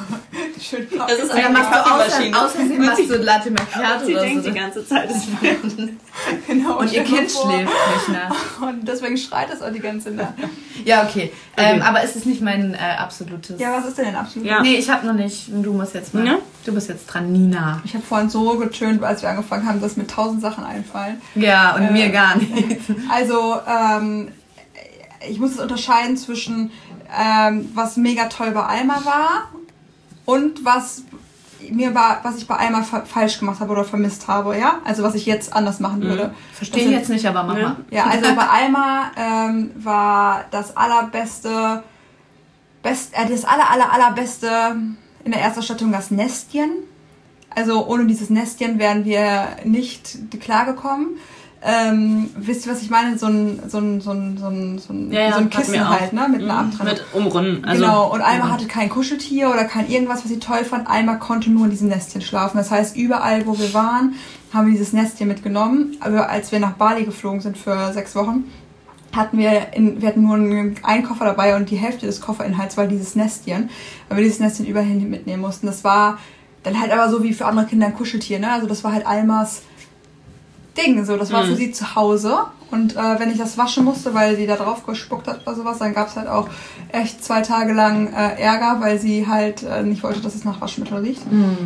Schön Das ist Und dann eine machst du aus, Kaffeemaschine. aus Versehen machst du Latte Macchiato Sie oder denkt so. die ganze Zeit, es wäre Genau, Und ihr stell dir Kind vor. schläft nicht nach. Und deswegen schreit es auch die ganze Nacht. Ja, okay. Okay. Ähm, aber es ist nicht mein äh, absolutes... Ja, was ist denn denn absolut? Ja. Nee, ich habe noch nicht. Du musst jetzt mal. Ne? Du bist jetzt dran, Nina. Ich habe vorhin so getönt, als wir angefangen haben, dass mir tausend Sachen einfallen. Ja, und Äh, mir gar nicht. Also, ähm, ich muss es unterscheiden zwischen, ähm, was mega toll bei Alma war und was mir war, was ich bei Alma fa- falsch gemacht habe oder vermisst habe, ja? Also was ich jetzt anders machen würde. Verstehe Das jetzt nicht, aber mach Ja. mal. Ja, also bei Alma ähm, war das allerbeste, best, äh, das aller, aller, allerbeste in der Erstausstattung das Nestchen. Also ohne dieses Nestchen wären wir nicht klargekommen. Ähm, wisst ihr, was ich meine? So ein, so ein, so ein, so ein, so ein, Ja, ja, so ein hatten wir Kissen auch. halt, ne? Mit einer Mhm, Abtrennung. mit Umrunden. Also, Genau, und Alma ja. hatte kein Kuscheltier oder kein irgendwas, was sie toll fand. Alma konnte nur in diesem Nestchen schlafen. Das heißt, überall, wo wir waren, haben wir dieses Nestchen mitgenommen. Aber als wir nach Bali geflogen sind für sechs Wochen, hatten wir, in, wir hatten nur einen, einen Koffer dabei und die Hälfte des Kofferinhalts war dieses Nestchen, weil wir dieses Nestchen überall hin mitnehmen mussten. Das war dann halt aber so wie für andere Kinder ein Kuscheltier, ne? Also das war halt Almas Ding, so, das war Mhm. für sie zu Hause. Und äh, wenn ich das waschen musste, weil sie da drauf gespuckt hat oder sowas, dann gab es halt auch echt zwei Tage lang äh, Ärger, weil sie halt äh, nicht wollte, dass es nach Waschmittel riecht.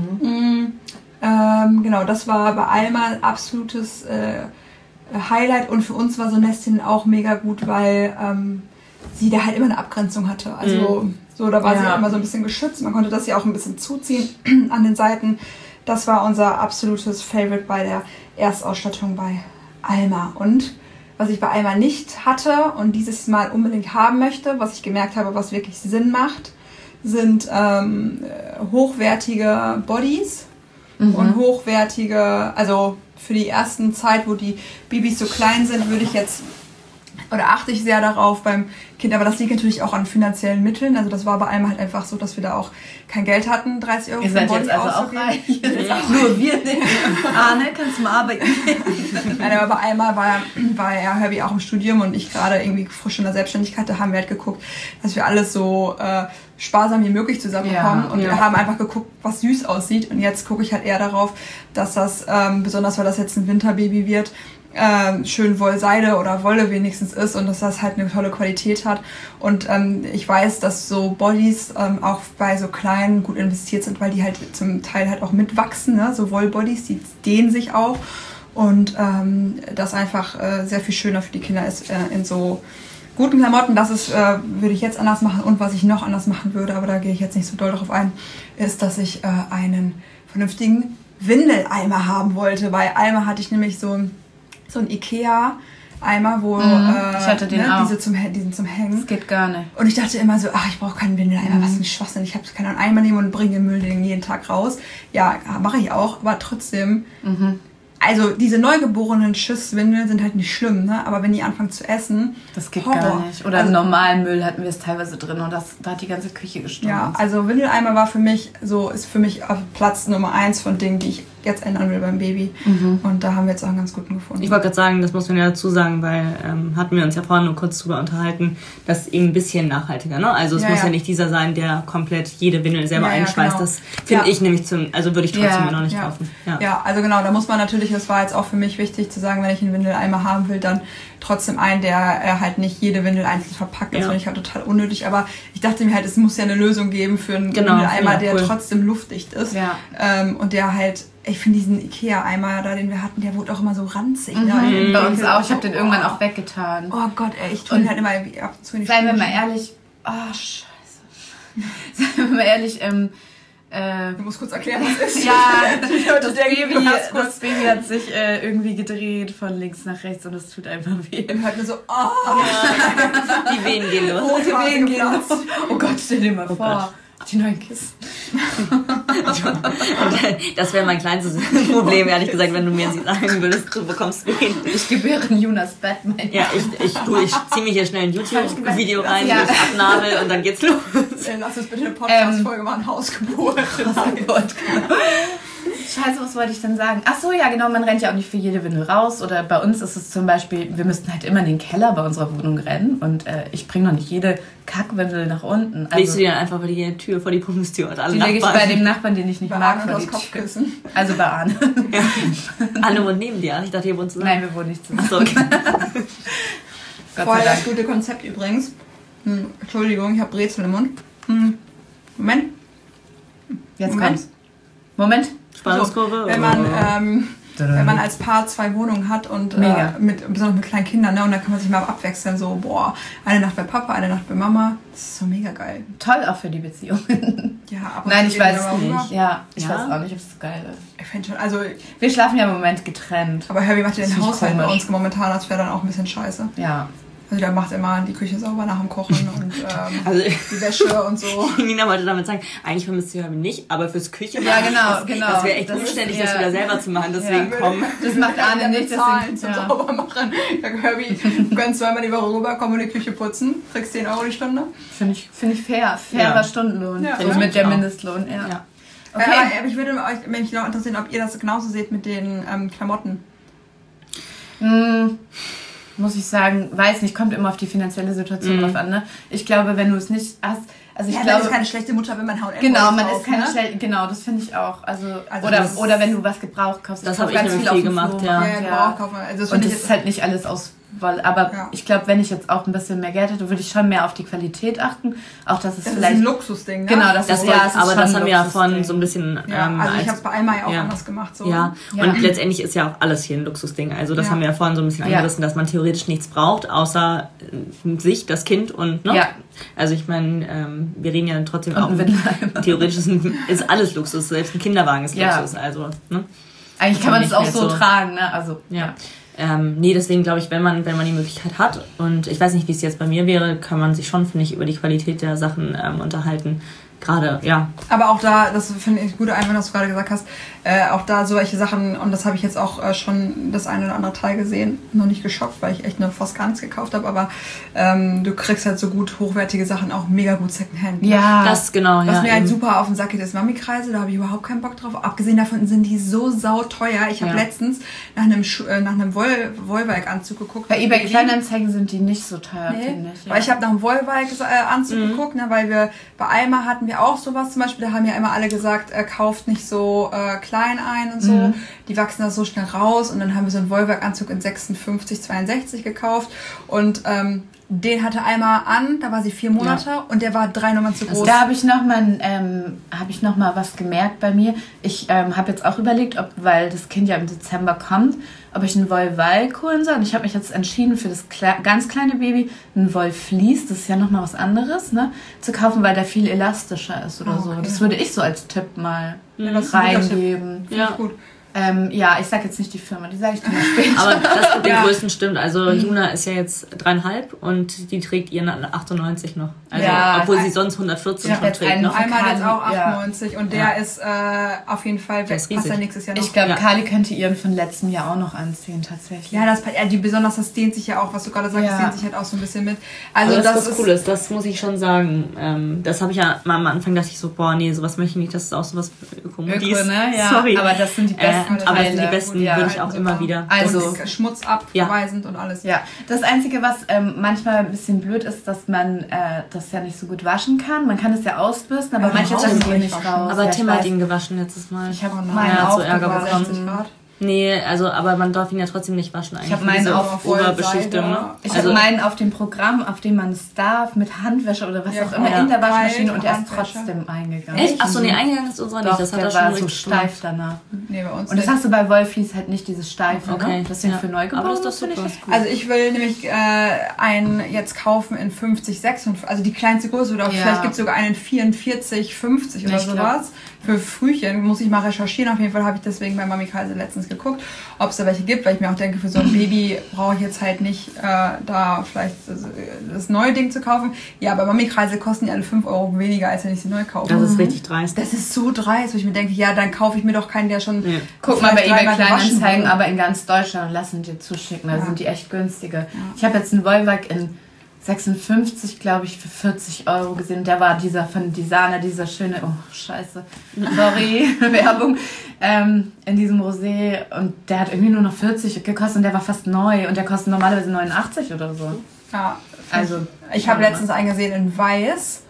Mhm. Ähm, genau, das war bei Alma ein absolutes äh, Highlight und für uns war so ein Nestchen auch mega gut, weil ähm, sie da halt immer eine Abgrenzung hatte. Also so, da war Ja. sie immer so ein bisschen geschützt. Man konnte das ja auch ein bisschen zuziehen an den Seiten. Das war unser absolutes Favorite bei der Erstausstattung bei Alma. Und was ich bei Alma nicht hatte und dieses Mal unbedingt haben möchte, was ich gemerkt habe, was wirklich Sinn macht, sind ähm, hochwertige Bodies Mhm. und hochwertige, also für die ersten Zeit, wo die Babys so klein sind, würde ich jetzt, oder achte ich sehr darauf beim Kind, aber das liegt natürlich auch an finanziellen Mitteln. Also das war bei allem halt einfach so, dass wir da auch kein Geld hatten, dreißig Euro Ihr für ein seid Body jetzt also auch auszugeben. reich. Nur wir nicht. Arne, kannst du mal arbeiten? Nein, aber bei einmal war, war ja Herbie auch im Studium und ich gerade irgendwie frisch in der Selbstständigkeit, da haben wir halt geguckt, dass wir alles so äh, sparsam wie möglich zusammenbekommen. Ja, und ja. wir haben einfach geguckt, was süß aussieht. Und jetzt gucke ich halt eher darauf, dass das, ähm, besonders weil das jetzt ein Winterbaby wird, ähm, schön Wollseide oder Wolle wenigstens ist und dass das halt eine tolle Qualität hat. Und ähm, ich weiß, dass so Bodies ähm, auch bei so kleinen gut investiert sind, weil die halt zum Teil halt auch mitwachsen, ne? So Wollbodies, die dehnen sich auch. Und ähm, das einfach äh, sehr viel schöner für die Kinder ist äh, in so guten Klamotten. Das ist, äh, würde ich jetzt anders machen. Und was ich noch anders machen würde, aber da gehe ich jetzt nicht so doll drauf ein, ist, dass ich äh, einen vernünftigen Windeleimer haben wollte. Bei Eimer hatte ich nämlich so ein so ein Ikea-Eimer, wo Mhm, äh, ich hatte den ne, auch. diese zum, diesen zum Hängen. Das geht gar nicht. Und ich dachte immer so, ach, ich brauche keinen Windeleimer, Mhm. was ein Schwachsinn. Ich habe keinen Eimer nehmen und bringe den Müll den jeden Tag raus. Ja, mache ich auch, aber trotzdem. Mhm. Also diese neugeborenen Schisswindeln sind halt nicht schlimm, ne? Aber wenn die anfangen zu essen, Das geht Horror. gar nicht. Oder Also- im normalen Müll hatten wir es teilweise drin und das, da hat die ganze Küche gestunken. ja, also Windeleimer war für mich so, ist für mich auf Platz Nummer eins von Dingen, die ich jetzt ändern will beim Baby. Mhm. Und da haben wir jetzt auch einen ganz guten gefunden. Ich wollte gerade sagen, das muss man ja dazu sagen, weil ähm, hatten wir uns ja vorhin nur kurz drüber unterhalten, das ist eben ein bisschen nachhaltiger, ne? Also es Ja, muss ja. ja. nicht dieser sein, der komplett jede Windel selber Ja, ja, einschweißt. genau. Das finde Ja. ich nämlich zum, also würde ich trotzdem Ja, mir noch nicht ja. kaufen. Ja. Ja, also genau, da muss man natürlich, das war jetzt auch für mich wichtig zu sagen, wenn ich einen Windeleimer haben will, dann trotzdem einen, der äh, halt nicht jede Windel einzeln verpackt. Das Ja. finde ich halt total unnötig. Aber ich dachte mir halt, es muss ja eine Lösung geben für einen Genau, Windeleimer, ja, der cool. trotzdem luftdicht ist. Ja. Ähm, und der halt, ich finde diesen Ikea-Eimer da, den wir hatten, der wurde auch immer so ranzig. Mhm. Ne? Bei uns auch. Ich habe den irgendwann auch weggetan. Oh Gott, ey, ich tue ihn Und halt immer irgendwie ab und zu in die Seien wir Spüle mal schieben. ehrlich. Oh, scheiße. Seien wir mal ehrlich, ähm, äh, Du musst kurz erklären, was ist. ja, Die Leute das denken, Baby, du hast kurz- das Baby hat sich äh, irgendwie gedreht von links nach rechts und es tut einfach weh. Dann hört nur so, oh, Die Wehen gehen los. rote Wehen gehen los. Oh Gott, stell dir mal Oh vor. Gott. Die neuen Kissen. Das wäre mein kleinstes Problem, ehrlich gesagt, wenn du mir sagen würdest, du bekommst wen. Ich gebäre in Jonas Bett. Mein Ja, ich, ich, du, ich ziehe mir hier schnell ein YouTube-Video rein, Ja. wo ich abnabel und dann geht's los. Lass uns bitte eine Podcast-Folge Ähm, machen, Hausgeburt. Scheiße, was wollte ich denn sagen? Ach so, ja, genau, man rennt ja auch nicht für jede Windel raus. Oder bei uns ist es zum Beispiel, wir müssten halt immer in den Keller bei unserer Wohnung rennen. Und äh, ich bringe noch nicht jede Kackwindel nach unten. Also, Legst du dir dann einfach vor die Tür, vor die Pumpstür und alle die lege ich Nachbarn. bei dem Nachbarn, den ich nicht Bei mag, Arne vor das die Tür. Kopfkissen. Also bei Arne. Alle wohnen neben dir. Ich dachte, ihr wohnt zusammen. Nein, wir wohnen nicht zusammen. Achso, okay. Gott Voll sei das Dank. gute Konzept übrigens. Hm, Entschuldigung, ich habe Brezel im Mund. Hm. Moment. Jetzt Moment. kommt's. Moment. Spannungskurve. So, wenn man, oder? ähm, wenn man als Paar zwei Wohnungen hat und äh, Mega. mit, besonders mit kleinen Kindern, ne, und dann kann man sich mal abwechseln, so, boah, eine Nacht bei Papa, eine Nacht bei Mama. Das ist so mega geil. Toll auch für die Beziehung. Ja, aber Nein, ich weiß es aber nicht. rüber. Ja, ich Ja? weiß auch nicht, ob es so geil ist. Ich finde schon, also, Wir schlafen ja im Moment getrennt. aber Herbie macht ja den Das ist Haushalt bei komisch. uns momentan, das wäre dann auch ein bisschen scheiße. Ja. Also der macht immer die Küche sauber nach dem Kochen und ähm, Also, die Wäsche und so. Nina wollte damit sagen, eigentlich vermisst du Herbie nicht, aber fürs Küchen. Ja, genau, das, genau. Das wäre echt Das ist- umständlich, ja. das wieder selber zu machen. Deswegen Ja. komm. Das macht Arne nicht, Zahlen deswegen, zum ja. sauber machen. Ich sag, Herbie, du kannst zweimal die Woche rüberkommen und die Küche putzen. Kriegst zehn Euro die Stunde. Finde ich, find ich fair. Fairer Ja. Stundenlohn. Ja, so finde mit ich der auch. Mindestlohn, ja. Ja. Okay. Äh, aber, aber ich würde euch, mich noch interessieren, ob ihr das genauso seht mit den ähm, Klamotten. Hm, muss ich sagen, weiß nicht, kommt immer auf die finanzielle Situation Mhm. drauf an. Ne? Ich glaube, wenn du es nicht hast, also ich Ja, man glaube, ist keine schlechte Mutter, wenn man H und M genau, man kauft, ist keine ne? Stelle, genau, das finde ich auch. Also, Also oder das- oder wenn du was gebraucht kaufst, Das kauf hab ich nämlich viel auf dem gemacht, Flohmarkt, ja. Ja, ja, Gebrauch kaufen. Also das Und finde das ich ist jetzt, halt nicht alles aus, weil, aber Ja. ich glaube, wenn ich jetzt auch ein bisschen mehr Geld hätte, würde ich schon mehr auf die Qualität achten. Auch dass es das ist vielleicht ein Luxusding, ne? genau, das, Das ist wollte, ja, es ist aber schon das ein haben wir ja Luxusding. von so ein bisschen. Ja, ähm, also ich als- habe es bei Alma ja auch ja. anders gemacht. So. Ja, Ja. und letztendlich ist ja auch alles hier ein Luxusding. Also das Ja. haben wir ja vorhin so ein bisschen Ja. angerissen, dass man theoretisch nichts braucht, außer äh, sich, das Kind und, ne? Ja. Also ich meine, ähm, wir reden ja dann trotzdem Und auch, ein Windeleimer. theoretisch ist, ein, ist alles Luxus, selbst ein Kinderwagen ist Ja. Luxus. Also, ne? Eigentlich kann man es Nicht auch mehr so so. tragen, ne? Also, Ja. Ähm, nee, deswegen glaube ich, wenn man, wenn man die Möglichkeit hat, und ich weiß nicht, wie es jetzt bei mir wäre, kann man sich schon, finde ich, über die Qualität der Sachen ähm, unterhalten. Gerade, ja. Aber auch da, das finde ich gut, Einwand, was du gerade gesagt hast, äh, auch da solche Sachen, und das habe ich jetzt auch äh, schon das eine oder andere Teil gesehen, noch nicht geschockt, weil ich echt nur fast gar nichts gekauft habe, aber ähm, du kriegst halt so gut hochwertige Sachen auch mega gut Secondhand. Ne? ja. Das, genau, Was ja. mir halt eben. super auf den Sack geht, ist Mami-Kreise, da habe ich überhaupt keinen Bock drauf. Abgesehen davon sind die so sauteuer. Ich habe Ja. letztens nach einem, Schu- äh, nach einem Woll Wollwerk-Anzug geguckt. Bei eBay Die- Kleinanzeigen sind die nicht so teuer, Nee, finde ich. Ja. weil ich habe nach einem Wollwerk-Anzug Mhm. geguckt, ne, weil wir bei Alma hatten wir auch sowas zum Beispiel, da haben ja immer alle gesagt, äh, kauft nicht so äh, klein ein und so, Mhm. die wachsen da so schnell raus, und dann haben wir so einen Wollwerk-Anzug in sechsundfünfzig, zweiundsechzig gekauft, und ähm, den hatte Alma an, da war sie vier Monate und der war drei Nummern zu groß. Da habe ich noch mal, ähm, habe ich noch mal was gemerkt bei mir. Ich ähm, habe jetzt auch überlegt, ob, weil das Kind ja im Dezember kommt, ob ich einen Wollwalk holen soll. Und ich habe mich jetzt entschieden, für das kle- ganz kleine Baby einen Wollflies, das ist ja noch mal was anderes, ne, zu kaufen, weil der viel elastischer ist oder Ah, so. okay. Das würde ich so als Tipp mal Ja, das ist ein guter Tipp. reingeben. Finde ich Ja. gut. Ähm, ja, ich sag jetzt nicht die Firma, die sage ich dir mal später. Aber das mit den Ja. Größen stimmt. Also Juna ist ja jetzt dreieinhalb und die trägt ihren achtundneunzig noch. Also Ja. obwohl sie sonst hundertvierzig Ja, schon jetzt trägt einen noch. Alma hat jetzt auch Ja. achtundneunzig und der Ja. ist äh, auf jeden Fall Der weg. ist Passt ja riesig. nächstes Jahr noch. Ich glaube, Ja. Kali könnte ihren von letztem Jahr auch noch anziehen, tatsächlich. Ja, das, ja, die besonders das dehnt sich ja auch, was du gerade sagst, Ja. das dehnt sich halt auch so ein bisschen mit. Also Also das, das, ist was ist Cooles, das muss ich schon sagen. Ähm, das habe ich ja mal am Anfang dachte ich so, boah, nee, sowas möchte ich nicht, das ist auch sowas Ökomodis. Öko, ne? Ja. Sorry. Aber das sind die besten äh, aber das sind die Teile. besten, Ja, würde ich auch super. immer wieder. Also- Das ist- ist schmutzabweisend und alles. Ja, das Einzige, was ähm, manchmal ein bisschen blöd ist, dass man äh, das ja nicht so gut waschen kann. Man kann es ja ausbürsten, aber Ja, manche raus Sachen kann gehen ich nicht waschen. raus. aber ja, Tim ich hat weiß. ihn gewaschen letztes Mal. Ich habe Oh nein. meinen Ja, hat so Ärger aufbewahrt. bekommen. sechzig Grad. Nee, also aber man darf ihn ja trotzdem nicht waschen eigentlich. hab meinen Diese auch voll Oberbeschichtung, ne? Seide. Ich Also- habe meinen auf dem Programm, auf dem man es darf, mit Handwäsche oder was Ja, auch immer ja. in der Waschmaschine Kalt, und er ist Handwäsche. trotzdem eingegangen. Echt? Achso, nee, eingegangen ist unserer nicht. Doch, Das hat der er schon war so richtig steif gemacht. danach. Nee, bei uns Und das nicht. hast du bei Wollflies halt nicht, dieses Steife. Okay, Ne? Deswegen ja. für Neugeborene Aber das ist doch finde ich super. das gut. Also ich will nämlich äh, einen jetzt kaufen in fünfzig, sechsundfünfzig, also die kleinste Größe, oder Ja. vielleicht gibt es sogar einen vierundvierzig, fünfzig oder Ich glaub- sowas. Für Frühchen muss ich mal recherchieren. Auf jeden Fall habe ich deswegen bei Mami Kaiser letztens geguckt, ob es da welche gibt, weil ich mir auch denke, für so ein Baby brauche ich jetzt halt nicht äh, da vielleicht das, das neue Ding zu kaufen. Ja, aber Mami-Kreisel kosten ja alle fünf Euro weniger, als wenn ich sie neu kaufe. Das ist richtig dreist. Das ist so dreist, wo ich mir denke, ja, dann kaufe ich mir doch keinen, der schon... Ja. Guck mal bei eBay Kleinanzeigen, wurde. aber in ganz Deutschland, lassen dir zuschicken, da ja. sind die echt günstige. Ja. Ich habe jetzt einen Volvac in sechsundfünfzig, glaube ich, für vierzig Euro gesehen. Der war dieser von Designer, dieser schöne, oh scheiße, sorry, Werbung, ähm, in diesem Rosé. Und der hat irgendwie nur noch vierzig gekostet und der war fast neu. Und der kostet normalerweise neunundachtzig oder so. Ja, also ich habe letztens einen gesehen in weiß.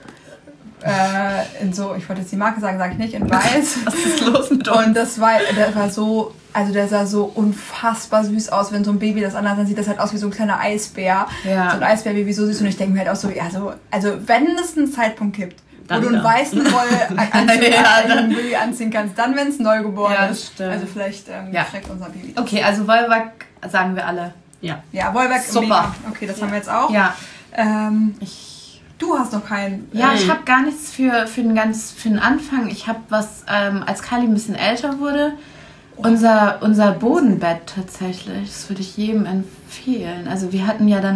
Äh, in so, ich wollte jetzt die Marke sagen, sage ich nicht, in weiß. Was ist los mit uns? Und das war, der war so, also der sah so unfassbar süß aus, wenn so ein Baby das anhat, dann sieht das halt aus wie so ein kleiner Eisbär. Ja. So ein Eisbärbaby, so süß. Und ich denke mir halt auch so, ja, so, also wenn es einen Zeitpunkt gibt, dann wo du einen ja. weißen Wollanzug ja, einen Baby anziehen kannst, dann wenn es neugeboren ja, ist. Stimmt. Also vielleicht ähm, ja. schreckt unser Baby das. Okay, also Volvac sagen wir alle. Ja. Ja, Volvac. Super. Mega. Okay, das ja. haben wir jetzt auch. Ja. Ähm, ich Du hast noch keinen. Ja, ich habe gar nichts für, für, den ganz, für den Anfang. Ich habe was, ähm, als Kali ein bisschen älter wurde, unser, unser Bodenbett tatsächlich. Das würde ich jedem empfehlen. Also wir hatten ja dann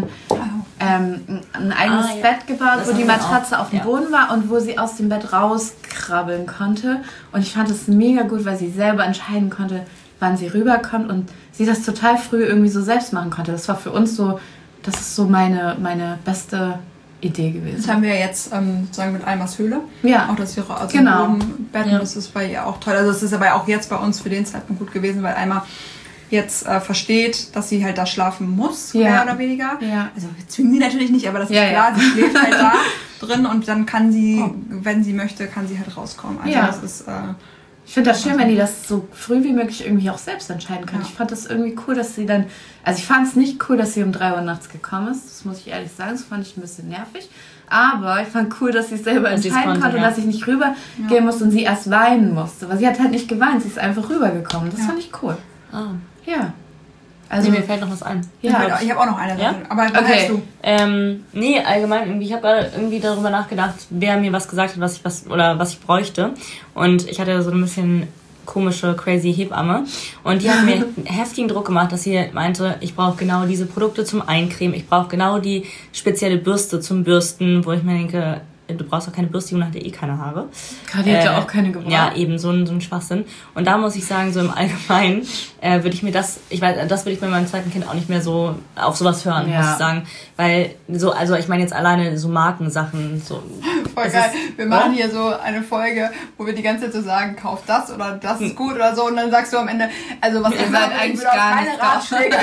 ähm, ein eigenes ah, ja. Bett gebaut, das wo die Matratze auch. auf dem ja. Boden war und wo sie aus dem Bett rauskrabbeln konnte. Und ich fand es mega gut, weil sie selber entscheiden konnte, wann sie rüberkommt und sie das total früh irgendwie so selbst machen konnte. Das war für uns so, das ist so meine, meine beste Idee gewesen. Das haben wir jetzt ähm, sozusagen mit Almas Höhle. Ja. Auch das ihre also genau. Bett, ja. Das ist bei ihr auch toll. Also das ist aber auch jetzt bei uns für den Zeitpunkt gut gewesen, weil Alma jetzt äh, versteht, dass sie halt da schlafen muss, ja. mehr oder weniger. Ja. Also wir zwingen sie natürlich nicht, aber das ist ja, klar, ja. sie schläft halt da drin und dann kann sie, oh. wenn sie möchte, kann sie halt rauskommen. Also ja. das ist... Äh, Ich finde das schön, wenn die das so früh wie möglich irgendwie auch selbst entscheiden können. Ja. Ich fand das irgendwie cool, dass sie dann... Also ich fand es nicht cool, dass sie um drei Uhr nachts gekommen ist. Das muss ich ehrlich sagen. Das fand ich ein bisschen nervig. Aber ich fand cool, dass sie es selber dass entscheiden konnte, konnte ja. und dass ich nicht rübergehen ja. musste und sie erst weinen musste. Weil sie hat halt nicht geweint. Sie ist einfach rübergekommen. Das ja. fand ich cool. Ah. Ja. Also nee, mir fällt noch was ein. Ja, ich habe auch noch eine Sache. Ja? Aber was okay. hast du? Ähm, nee, allgemein irgendwie. Ich habe gerade irgendwie darüber nachgedacht, wer mir was gesagt hat, was ich was oder was ich bräuchte. Und ich hatte so ein bisschen komische, crazy Hebamme. Und die hat mir heftigen Druck gemacht, dass sie meinte, ich brauche genau diese Produkte zum Eincremen. Ich brauche genau die spezielle Bürste zum Bürsten, wo ich mir denke, du brauchst doch keine Bürste, Juna hat ja eh keine Haare. Kadi hat ja auch keine gebraucht. Ja, eben, so ein, so ein Schwachsinn. Und da muss ich sagen, so im Allgemeinen äh, würde ich mir das, ich weiß, das würde ich bei meinem zweiten Kind auch nicht mehr so auf sowas hören, ja. muss ich sagen. Weil so, also ich meine jetzt alleine so Markensachen, so. Voll geil. Ist, wir machen oder? hier so eine Folge, wo wir die ganze Zeit so sagen, kauf das oder das ist gut oder so und dann sagst du am Ende, also was ihr seid eigentlich gar keine nicht Ratschläge.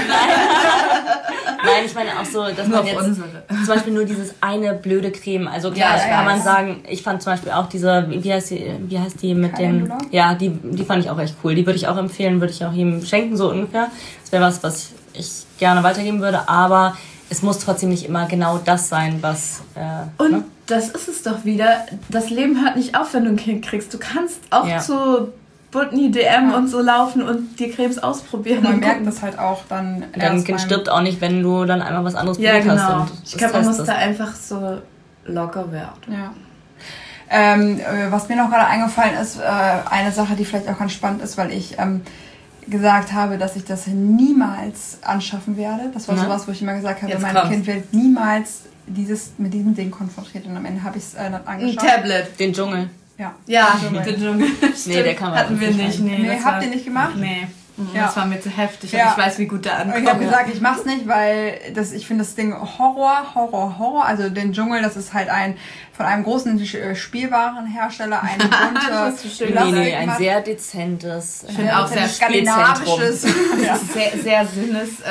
Nein, ich meine auch so, dass nur man jetzt unsere. zum Beispiel nur dieses eine blöde Creme, also klar, ja, kann ja, man ja. sagen, ich fand zum Beispiel auch diese, wie heißt die, wie heißt die mit Calendula? dem, ja, die, die fand ich auch echt cool, die würde ich auch empfehlen, würde ich auch jedem schenken, so ungefähr. Das wäre was, was ich gerne weitergeben würde, aber es muss trotzdem nicht immer genau das sein, was... Äh, und ne? das ist es doch wieder, das Leben hört nicht auf, wenn du ein Kind kriegst. Du kannst auch ja. zu Butni, D M ja. und so laufen und die Cremes ausprobieren. Und man merkt das halt auch dann... Dein Kind stirbt auch nicht, wenn du dann einmal was anderes ja, probiert genau. hast. Ich glaube, man muss da einfach so locker werden. Ja. Ähm, was mir noch gerade eingefallen ist, äh, eine Sache, die vielleicht auch ganz spannend ist, weil ich... Ähm, gesagt habe, dass ich das niemals anschaffen werde. Das war Na? sowas, wo ich immer gesagt habe, Jetzt mein kommt's. Kind wird niemals dieses, mit diesem Ding konfrontiert. Und am Ende habe ich es äh, dann angeschaut. Ein Tablet. Den Dschungel. Ja, ja den Dschungel. Den Dschungel. Nee, der kann man Hatten wir nicht. Nee, nee habt war, ihr nicht gemacht? Nee. Ja. Das war mir zu heftig. Ja. Und ich weiß, wie gut der ankommt. Und ich habe gesagt, ich mach's nicht, weil das, ich finde das Ding Horror, Horror, Horror. Also den Dschungel, das ist halt ein von einem großen Spielwarenhersteller, ein bunter nee, nee, ein sehr dezentes, ich finde auch sehr skandinavisches, ja. sehr, sehr sinnesanreizend.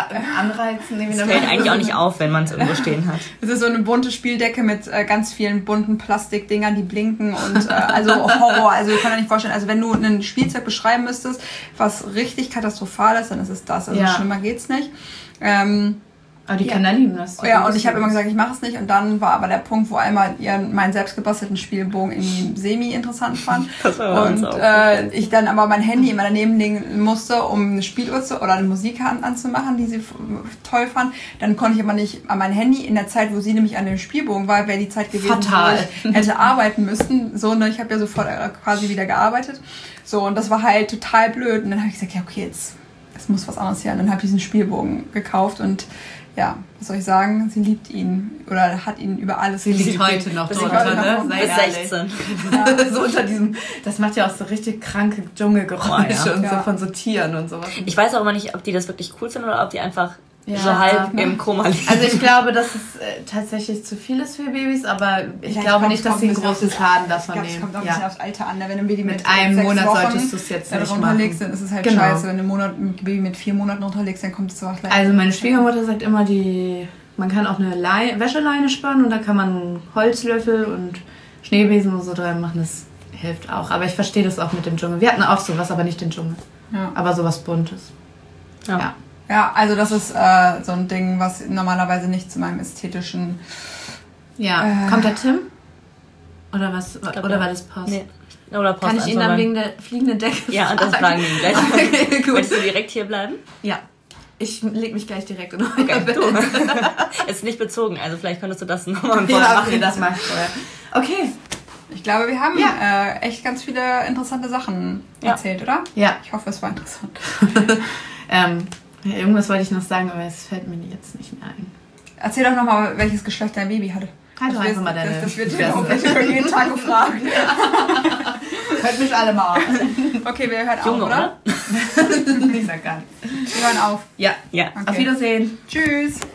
Äh, das fällt eigentlich auch nicht auf, wenn man es irgendwo stehen hat. Es ist so eine bunte Spieldecke mit äh, ganz vielen bunten Plastikdingern, die blinken und äh, also Horror. Also ich kann mir nicht vorstellen, also wenn du ein Spielzeug beschreiben müsstest, was richtig katastrophal ist, dann ist es das. Also ja. schlimmer geht's nicht. Ähm, Aber die Ja. Kinder lieben das. Ja, und ich habe immer gesagt, ich mache es nicht. Und dann war aber der Punkt, wo einmal ihr meinen selbstgebastelten Spielbogen irgendwie semi-interessant fand. Das war bei uns Und auch. äh, ich dann aber mein Handy immer daneben legen musste, um eine Spieluhr zu, oder eine Musik an, anzumachen, die sie f- toll fand. Dann konnte ich aber nicht an mein Handy in der Zeit, wo sie nämlich an dem Spielbogen war, wäre die Zeit gewesen, Fatal. wo ich hätte arbeiten müssen. So, ne, ich habe ja sofort äh, quasi wieder gearbeitet. So, und das war halt total blöd. Und dann habe ich gesagt, ja, okay, jetzt es muss was anderes her. Und dann habe ich diesen Spielbogen gekauft und ja, was soll ich sagen? Sie liebt ihn oder hat ihn über alles Sie liegt geliebt. heute noch Bis drunter, heute ne? noch. Sei Bis ehrlich. sechzehn. So unter diesem, das macht ja auch so richtig kranke Dschungelgeräusche Oh, ja. und Ja. so von so Tieren und sowas. Ich weiß auch immer nicht, ob die das wirklich cool finden oder ob die einfach Ja. so halb Ja. im Koma liegen. Also ich glaube, dass es äh, tatsächlich zu viel ist für Babys, aber ich Ja, glaube glaub, nicht, es dass kommt sie einen ein bisschen großen aufs- Schaden Ich davon glaube, es kommt auch ein nehmen. bisschen Ja. aufs Alter an. Wenn ein Baby mit, Mit einem sechs Monat Wochen solltest du es jetzt nicht runterlegst, machen. dann ist es halt Genau. scheiße. Wenn du ein Monat, ein Baby mit vier Monaten runterlegst, dann kommt es auch gleich. Also meine Schwiegermutter sagt immer, die man kann auch eine Leine, Wäscheleine spannen und da kann man Holzlöffel und Schneebesen und so dran machen. Das hilft auch. Aber ich verstehe das auch mit dem Dschungel. Wir hatten auch sowas, aber nicht den Dschungel. Ja. Aber sowas Buntes. Ja. Ja. Ja, also das ist äh, so ein Ding, was normalerweise nicht zu meinem ästhetischen... Ja. Äh. Kommt der Tim? Oder was? glaub, Oder ja. war das Post? Nee. Oder Post Kann ich ihn einfach dann mal- wegen der fliegenden Decke Ja, und das fragen wir ihn gleich. Okay, gut. Möchtest du direkt hier bleiben? Ja. Ich leg mich gleich direkt in euer Okay, Bett. du. Ist nicht bezogen, also vielleicht könntest du das nochmal Ja, vorher okay, machen. das mach ich vorher. Okay. Ich glaube, wir haben Ja. äh, echt ganz viele interessante Sachen Ja. erzählt, oder? Ja. Ich hoffe, es war interessant. ähm, ja, irgendwas wollte ich noch sagen, aber es fällt mir jetzt nicht mehr ein. Erzähl doch nochmal, welches Geschlecht dein Baby hatte. Halt doch Das einfach wird- mal deine Das, das wird Fresse. dir jeden Tag gefragt. Hört mich alle mal an. Okay, wir hören Junge, auf, oder? oder? Ich sag gar nichts. Wir hören auf. Ja. Ja. Auf Wiedersehen. Tschüss.